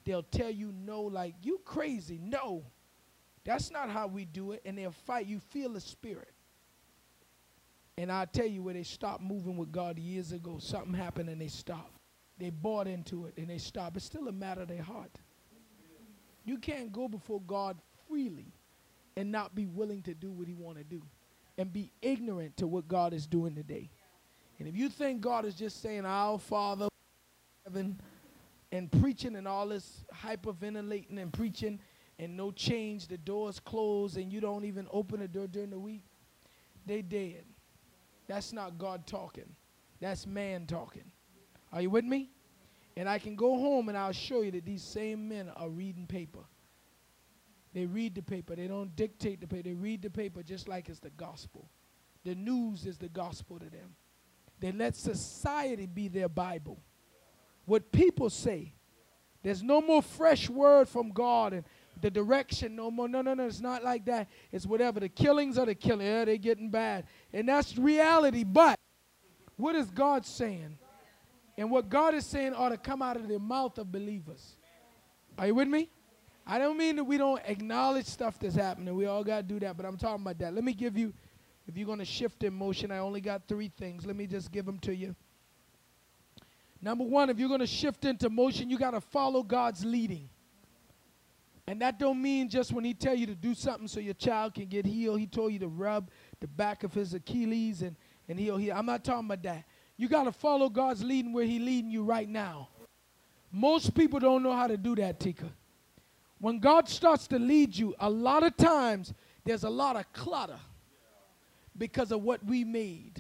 they'll tell you no, like, you crazy. No, that's not how we do it. And they'll fight. You feel the spirit. And I'll tell you where they stopped moving with God years ago. Something happened and they stopped. They bought into it and they stopped. It's still a matter of their heart. You can't go before God freely and not be willing to do what he want to do and be ignorant to what God is doing today. And if you think God is just saying, our Father, heaven, and preaching and all this hyperventilating and preaching and no change, the door's closed and you don't even open the door during the week, they dead. That's not God talking. That's man talking. Are you with me? And I can go home and I'll show you that these same men are reading paper. They read the paper. They don't dictate the paper. They read the paper just like it's the gospel. The news is the gospel to them. They let society be their Bible. What people say. There's no more fresh word from God and the direction no more. No, it's not like that. It's whatever. The killings are the killing. Yeah, they're getting bad. And that's reality. But what is God saying? And what God is saying ought to come out of the mouth of believers. Are you with me? I don't mean that we don't acknowledge stuff that's happening. We all got to do that, but I'm talking about that. Let me give you, if you're going to shift in motion, I only got 3 things. Let me just give them to you. Number 1, if you're going to shift into motion, you got to follow God's leading. And that don't mean just when he tell you to do something so your child can get healed. He told you to rub the back of his Achilles and he'll heal. I'm not talking about that. You got to follow God's leading where he leading you right now. Most people don't know how to do that, Tika. When God starts to lead you, a lot of times there's a lot of clutter because of what we made.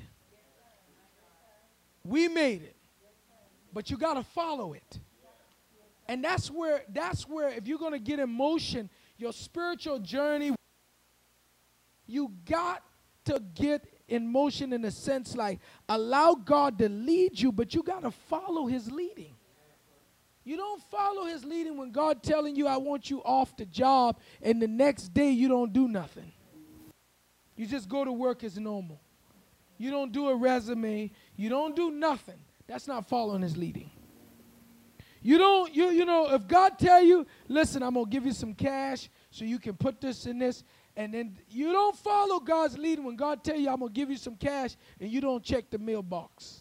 We made it. But you got to follow it. And that's where if you're going to get in motion, your spiritual journey, you got to get in motion in a sense like allow God to lead you, but you got to follow his leading. You don't follow his leading when God telling you, I want you off the job, and the next day you don't do nothing. You just go to work as normal. You don't do a resume. You don't do nothing. That's not following his leading. You don't, you know, if God tell you, listen, I'm going to give you some cash so you can put this in this, and then you don't follow God's leading when God tell you, I'm going to give you some cash, and you don't check the mailbox.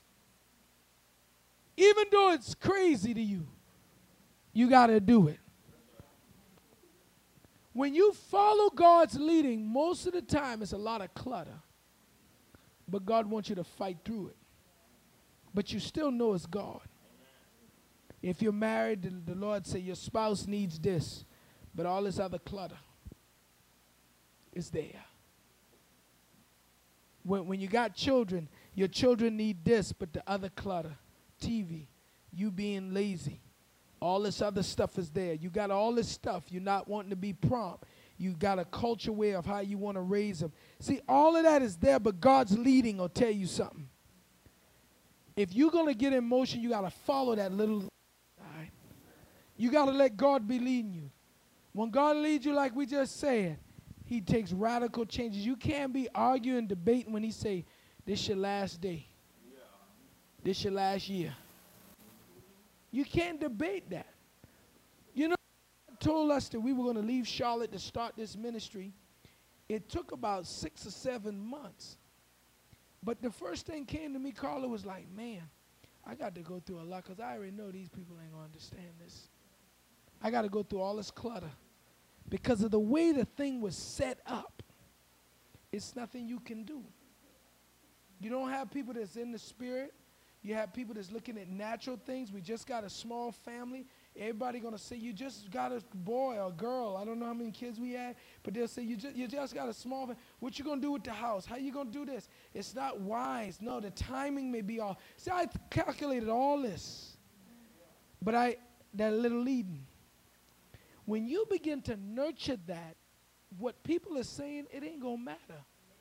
Even though it's crazy to you, you got to do it. When you follow God's leading, most of the time it's a lot of clutter. But God wants you to fight through it. But you still know it's God. If you're married, the Lord say your spouse needs this, but all this other clutter is there. When you got children, your children need this, but the other clutter, TV, you being lazy, all this other stuff is there. You got all this stuff. You're not wanting to be prompt. You got a culture way of how you want to raise them. See, all of that is there, but God's leading will tell you something. If you're going to get in motion, you got to follow that little. You got to let God be leading you. When God leads you, like we just said, he takes radical changes. You can't be arguing, debating when he say, this your last day. This your last year. You can't debate that. You know, God told us that we were going to leave Charlotte to start this ministry. It took about 6 or 7 months. But the first thing came to me, Carla, was like, man, I got to go through a lot because I already know these people ain't going to understand this. I got to go through all this clutter. Because of the way the thing was set up, it's nothing you can do. You don't have people that's in the spirit. You have people that's looking at natural things. We just got a small family. Everybody going to say, you just got a boy or a girl. I don't know how many kids we had, but they'll say, you just got a small family. What you going to do with the house? How you going to do this? It's not wise. No, the timing may be off. See, I calculated all this. But that little leading. When you begin to nurture that, what people are saying, it ain't going to matter.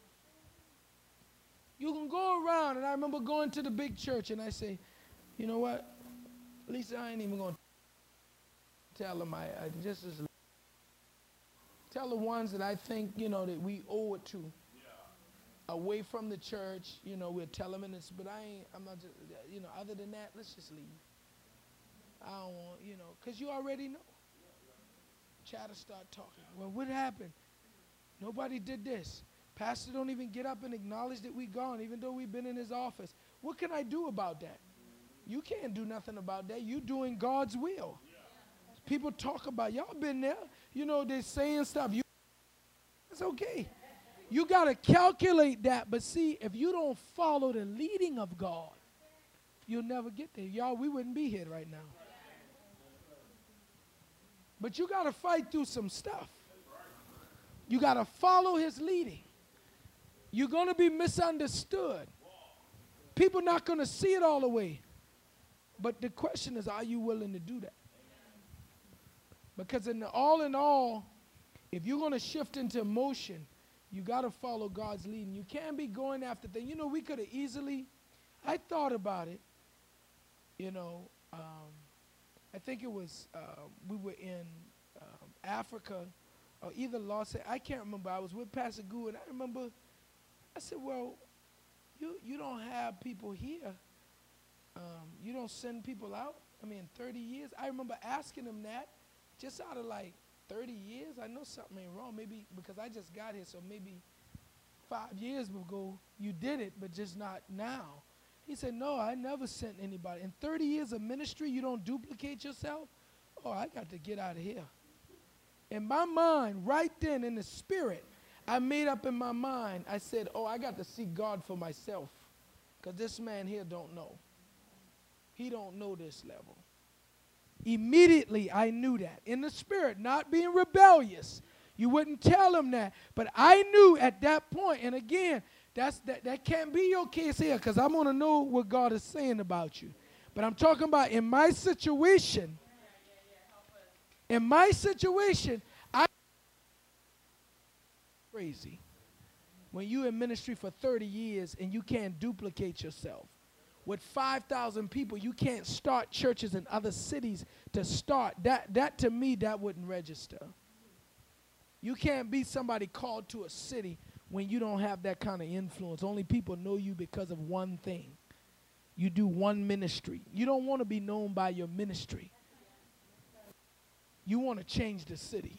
You can go around, and I remember going to the big church, and I say, you know what? Lisa, I ain't even going to tell them. I just tell the ones that I think, you know, that we owe it to. Yeah. Away from the church, you know, we'll tell them, but I'm not just, you know, other than that, let's just leave. I don't want, because you already know. Chatter start talking. Well, what happened? Nobody did this. Pastor don't even get up and acknowledge that we gone, even though we've been in his office. What can I do about that? You can't do nothing about that. You doing God's will. People talk about, y'all been there. They're saying stuff. It's okay. You got to calculate that. But see, if you don't follow the leading of God, you'll never get there. Y'all, we wouldn't be here right now. But you got to fight through some stuff. You got to follow his leading. You're going to be misunderstood. People not going to see it all the way. But the question is, are you willing to do that? Because all in all, if you're going to shift into motion, you got to follow God's leading. You can't be going after things. We could have easily, I thought about it, I think it was, we were in Africa, or either Los Angeles, I can't remember. I was with Pastor Gu, and I remember, I said, well, you don't have people here. You don't send people out. 30 years. I remember asking him that, just out of 30 years. I know something ain't wrong. Maybe because I just got here, so maybe 5 years ago you did it, but just not now. He said, no, I never sent anybody. In 30 years of ministry, you don't duplicate yourself? Oh, I got to get out of here. In my mind, right then in the spirit, I made up in my mind, I said, oh, I got to seek God for myself, because this man here don't know. He don't know this level. Immediately, I knew that. In the spirit, not being rebellious. You wouldn't tell him that. But I knew at that point, and again, that can't be your case here, because I want to know what God is saying about you. But I'm talking about in my situation. In my situation, I crazy. When you in ministry for 30 years and you can't duplicate yourself. With 5,000 people, you can't start churches in other cities to start. That to me, that wouldn't register. You can't be somebody called to a city when you don't have that kind of influence. Only people know you because of one thing. You do one ministry. You don't want to be known by your ministry. You want to change the city.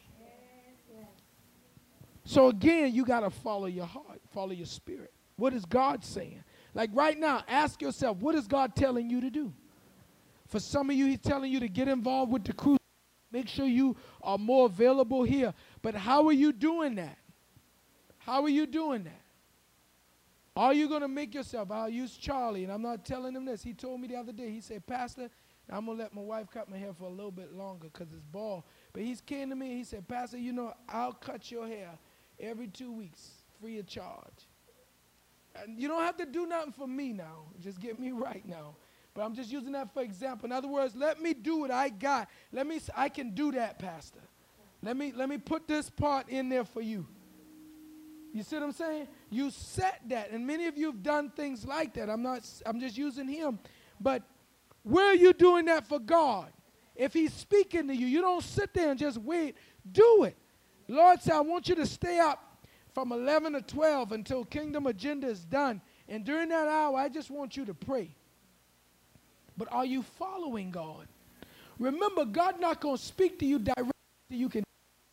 So again, you got to follow your heart, follow your spirit. What is God saying? Like right now, ask yourself, what is God telling you to do? For some of you, he's telling you to get involved with the crusade. Make sure you are more available here. But how are you doing that? How are you doing that? Are you going to make yourself? I'll use Charlie, and I'm not telling him this. He told me the other day, he said, Pastor, I'm going to let my wife cut my hair for a little bit longer because it's bald. But he came to me and he said, Pastor, I'll cut your hair every 2 weeks, free of charge. And you don't have to do nothing for me now. Just get me right now. But I'm just using that for example. In other words, let me do what I got. I can do that, Pastor. Let me put this part in there for you. You see what I'm saying? You set that, and many of you have done things like that. I'm just using him. But where are you doing that for God? If he's speaking to you, you don't sit there and just wait. Do it. Lord said, I want you to stay up from 11 to 12 until Kingdom Agenda is done. And during that hour, I just want you to pray. But are you following God? Remember, God not going to speak to you directly. You can.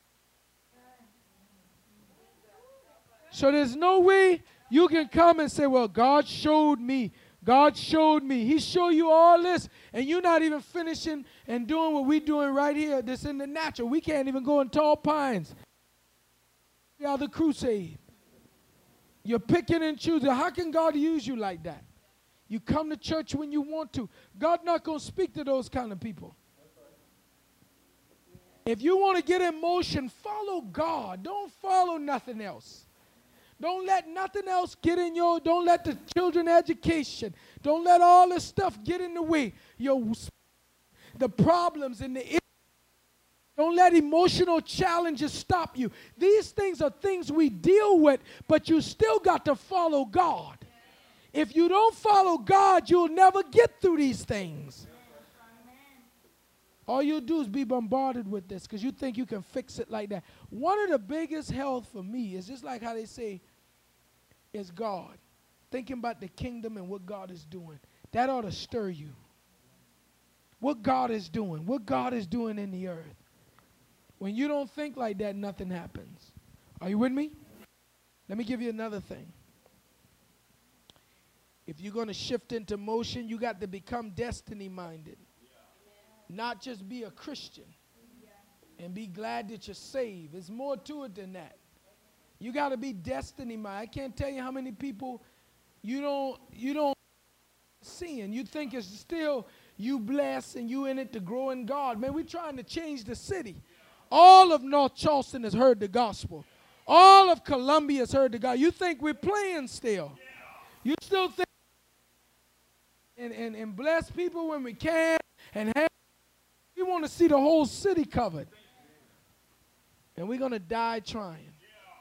So there's no way you can come and say, well, God showed me. God showed me. He showed you all this, and you're not even finishing and doing what we're doing right here. This in the natural. We can't even go in Tall Pines. The other crusade. You're picking and choosing. How can God use you like that? You come to church when you want to. God not going to speak to those kind of people. If you want to get in motion, follow God. Don't follow nothing else. Don't let nothing else get in don't let the children education, don't let all this stuff get in the way. The problems and the issues. Don't let emotional challenges stop you. These things are things we deal with, but you still got to follow God. If you don't follow God, you'll never get through these things. All you'll do is be bombarded with this because you think you can fix it like that. One of the biggest health for me is just like how they say is God. Thinking about the kingdom and what God is doing. That ought to stir you. what God is doing, what God is doing in the earth. When you don't think like that, nothing happens. Are you with me? Let me give you another thing. If you're going to shift into motion, you got to become destiny-minded. Not just be a Christian and be glad that you're saved. There's more to it than that. You got to be destiny-minded. I can't tell you how many people you don't seeing. You think it's still you blessed and you in it to grow in God. Man, we're trying to change the city. All of North Charleston has heard the gospel. All of Columbia has heard the gospel. You think we're playing still. You still think and bless people when we can and have. We want to see the whole city covered. And we're going to die trying.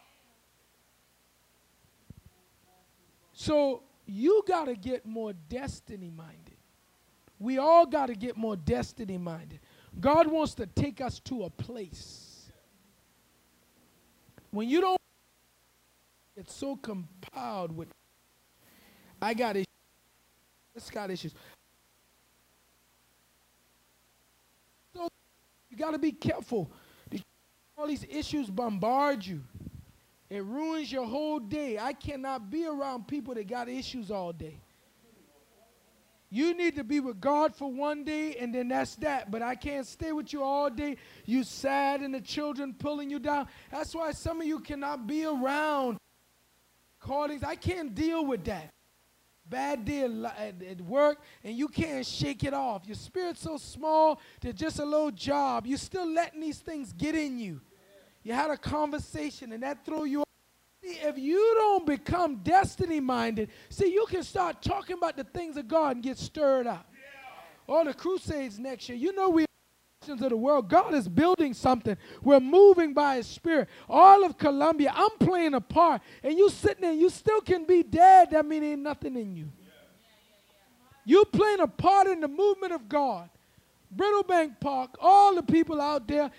So you got to get more destiny-minded. We all got to get more destiny-minded. God wants to take us to a place. When you don't, it's so compiled with, I got issues. This got issues. So you got to be careful. All these issues bombard you. It ruins your whole day. I cannot be around people that got issues all day. You need to be with God for one day, and then that's that. But I can't stay with you all day. You sad, and the children pulling you down. That's why some of you cannot be around callings. I can't deal with that. Bad day at work, and you can't shake it off. Your spirit's so small that just a little job, you're still letting these things get in you. You had a conversation, and that threw you off. See, if you don't become destiny-minded, see, you can start talking about the things of God and get stirred up. All the crusades next year, you know we of the world. God is building something. We're moving by His Spirit. All of Columbia, I'm playing a part, and you sitting there, you still can be dead. That means ain't nothing in you. You playing a part in the movement of God. Brittlebank Park, all the people out there.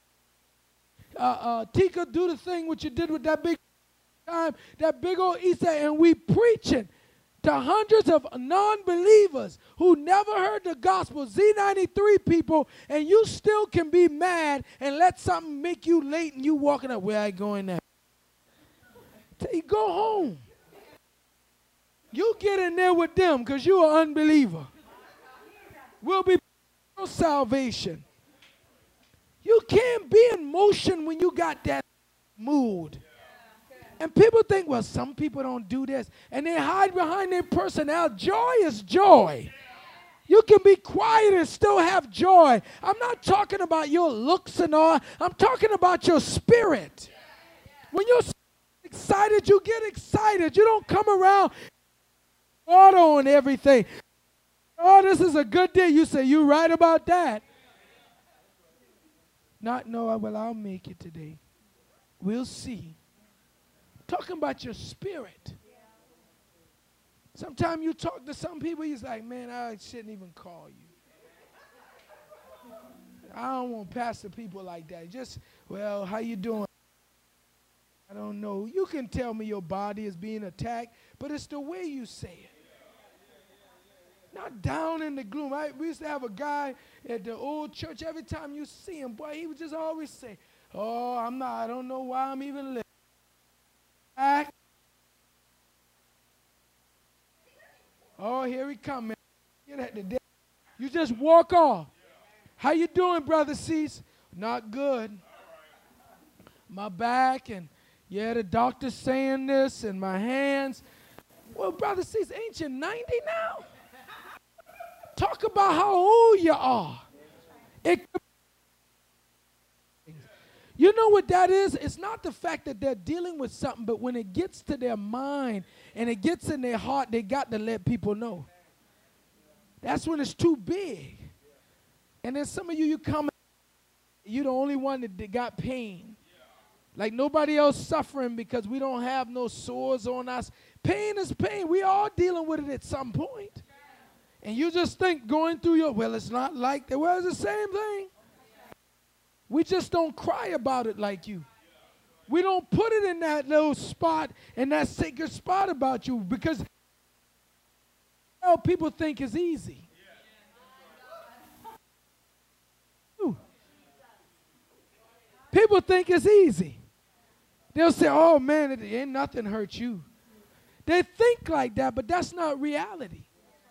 Tika, do the thing what you did with that big time, that big old Easter, and we preaching to hundreds of non-believers who never heard the gospel, Z93 people, and you still can be mad and let something make you late and you walking up, where I going now? You go home. You get in there with them because you're an unbeliever. We'll be salvation. You can't be in motion when you got that mood. And people think, well, some people don't do this. And they hide behind their personality. Joy is joy. You can be quiet and still have joy. I'm not talking about your looks and all. I'm talking about your spirit. When you're excited, you get excited. You don't come around water on everything. Oh, this is a good day. You say, you right about that. Not know, well, I'll make it today. We'll see. Talking about your spirit. Sometimes you talk to some people, he's like, man, I shouldn't even call you. I don't want to pastor people like that. Just, well, how you doing? I don't know. You can tell me your body is being attacked, but it's the way you say it. Not down in the gloom. We used to have a guy at the old church. Every time you see him, boy, he would just always say, oh, I don't know why I'm even living. Oh, here he come, man. Get at the day. You just walk off. How you doing, Brother Cease? Not good. My back, and yeah, the doctor's saying this, and my hands. Well, Brother Cease, ain't you 90 now? Talk about how old you are. You know what that is? It's not the fact that they're dealing with something, but when it gets to their mind and it gets in their heart, they got to let people know. That's when it's too big. And then some of you come, you're the only one that got pain. Like nobody else suffering because we don't have no sores on us. Pain is pain. We all dealing with it at some point. And you just think going through well, it's not like that. Well, it's the same thing. We just don't cry about it like you. We don't put it in that little spot, in that sacred spot about you, because people think it's easy. people think it's easy. They'll say, oh man, it ain't nothing hurt you. They think like that, but that's not reality.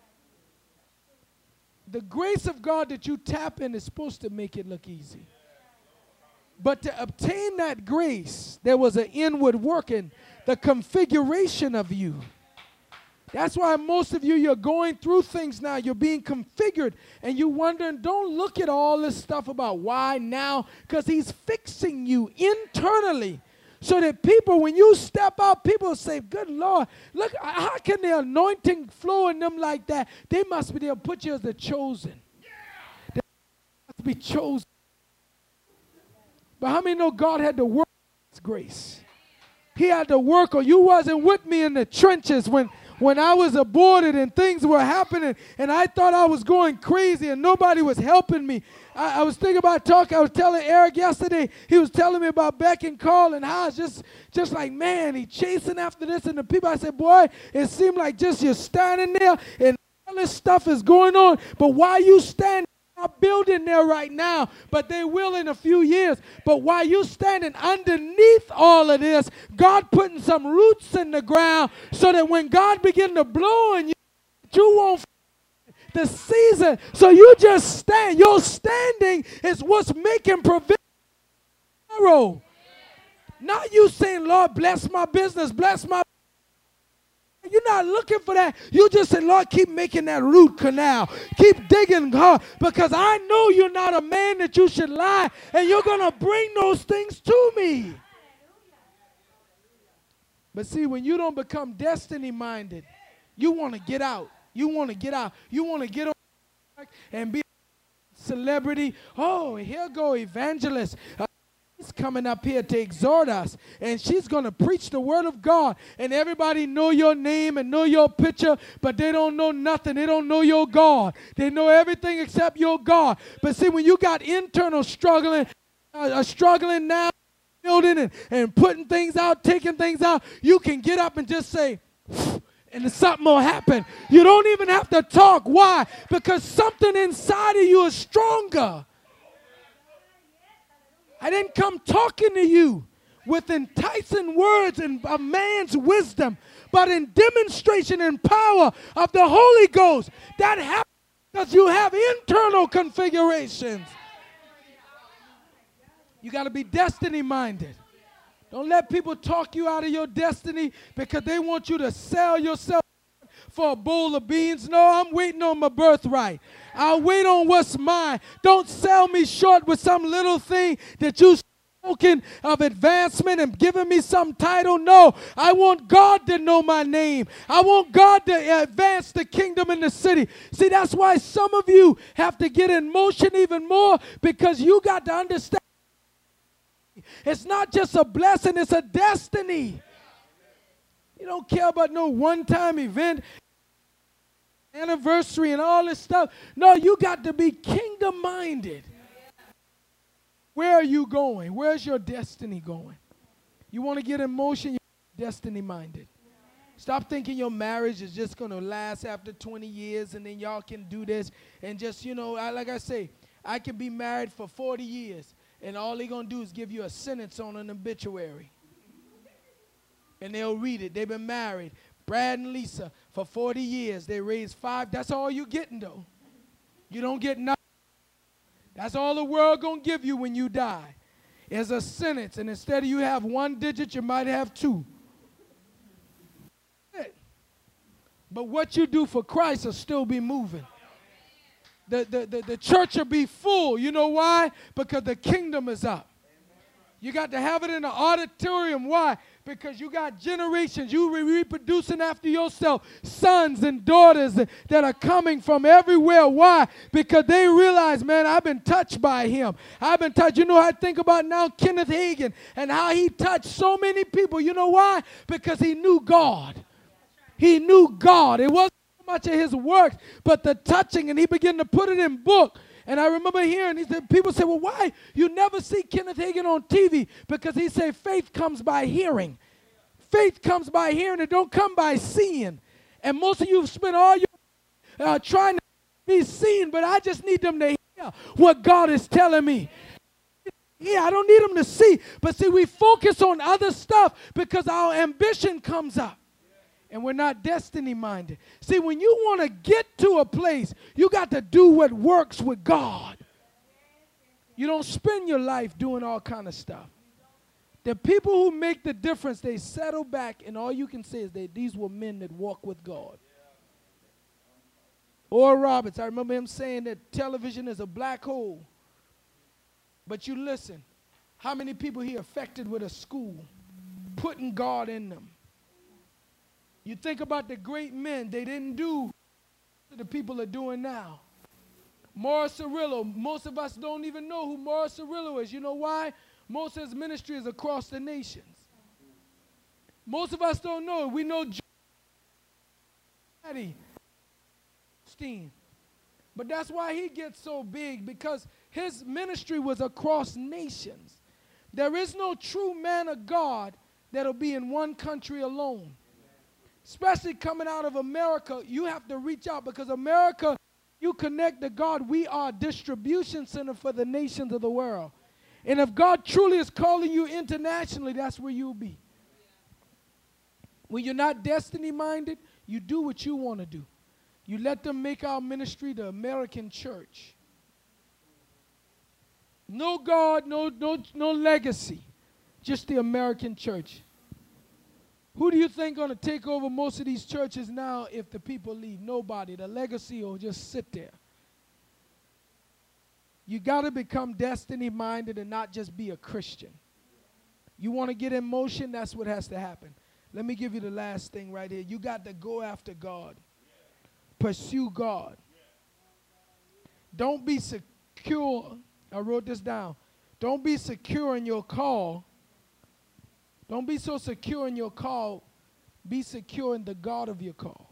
The grace of God that you tap in is supposed to make it look easy. But to obtain that grace, there was an inward work in the configuration of you. That's why most of you, you're going through things now. You're being configured, and you're wondering, don't look at all this stuff about why now, because he's fixing you internally so that people, when you step out, people say, good Lord, look, how can the anointing flow in them like that? They must be, they'll put you as the chosen. They must be chosen. But how many know God had to work His grace? He had to work, or you wasn't with me in the trenches when I was aborted and things were happening and I thought I was going crazy and nobody was helping me. I was thinking about talking. I was telling Eric yesterday, he was telling me about Beck and Carl and how it's just like, man, he chasing after this. And the people, I said, boy, it seemed like just you're standing there and all this stuff is going on. But why you standing? Not building there right now, but they will in a few years. But while you standing underneath all of this, God putting some roots in the ground so that when God begin to blow and you won't the season. So you just stand. Your standing is what's making provision tomorrow. Not you saying, Lord, bless my business, bless my. You're not looking for that. You just say, Lord, keep making that root canal. Keep digging hard because I know you're not a man that you should lie, and you're going to bring those things to me. But see, when you don't become destiny-minded, you want to get out. You want to get out. You want to get on and be a celebrity. Oh, here go evangelist. She's coming up here to exhort us, and she's going to preach the word of God, and everybody know your name and know your picture, but they don't know nothing. They don't know your God. They know everything except your God. But see, when you got internal struggling now, building and putting things out, taking things out, you can get up and just say, and something will happen. You don't even have to talk. Why? Because something inside of you is stronger. I didn't come talking to you with enticing words and a man's wisdom, but in demonstration and power of the Holy Ghost. That happens because you have internal configurations. You got to be destiny-minded. Don't let people talk you out of your destiny because they want you to sell yourself for a bowl of beans. No, I'm waiting on my birthright. I'll wait on what's mine. Don't sell me short with some little thing that you spoken of advancement and giving me some title. No, I want God to know my name. I want God to advance the kingdom in the city. See, that's why some of you have to get in motion even more, because you got to understand it's not just a blessing, it's a destiny. You don't care about no one-time event, anniversary and all this stuff. No, you got to be kingdom-minded. Where are you going? Where's your destiny going? You want to get in motion, you're destiny-minded. Stop thinking your marriage is just going to last after 20 years and then y'all can do this and just, like I say, I can be married for 40 years and all they're going to do is give you a sentence on an obituary. And they'll read it. They've been married, Brad and Lisa, for 40 years. They raised 5. That's all you're getting, though. You don't get nothing. That's all the world going to give you when you die is a sentence. And instead of you have 1 digit, you might have 2. But what you do for Christ will still be moving. The church will be full. You know why? Because the kingdom is up. You got to have it in the auditorium. Why? Because you got generations. You reproducing after yourself. Sons and daughters that are coming from everywhere. Why? Because they realize, man, I've been touched by him. I've been touched. You know, I think about now Kenneth Hagin and how he touched so many people. You know why? Because he knew God. He knew God. It wasn't so much of his works, but the touching, and he began to put it in book. And I remember hearing, he said, people say, well, why? You never see Kenneth Hagin on TV. Because he said faith comes by hearing. Faith comes by hearing. It don't come by seeing. And most of you have spent all your trying to be seen, but I just need them to hear what God is telling me. Yeah, I don't need them to see. But see, we focus on other stuff because our ambition comes up. And we're not destiny minded. See, when you want to get to a place, you got to do what works with God. You don't spend your life doing all kind of stuff. The people who make the difference, they settle back, and all you can say is these were men that walk with God. Oral Roberts, I remember him saying that television is a black hole. But you listen, how many people he affected with a school, putting God in them? You think about the great men, they didn't do what the people are doing now. Morris Cerullo, most of us don't even know who Morris Cerullo is. You know why? Most of his ministry is across the nations. Most of us don't know it. We know Johnny Steen. But that's why he gets so big, because his ministry was across nations. There is no true man of God that'll be in one country alone. Especially coming out of America, you have to reach out, because America, you connect to God. We are a distribution center for the nations of the world. And if God truly is calling you internationally, that's where you'll be. When you're not destiny minded, you do what you want to do. You let them make our ministry the American church. No God, no legacy, just the American church. Who do you think going to take over most of these churches now if the people leave? Nobody. The legacy will just sit there. You got to become destiny-minded and not just be a Christian. You want to get in motion, that's what has to happen. Let me give you the last thing right here. You got to go after God. Pursue God. Don't be secure. I wrote this down. Don't be secure in your call. Don't be so secure in your call. Be secure in the God of your call.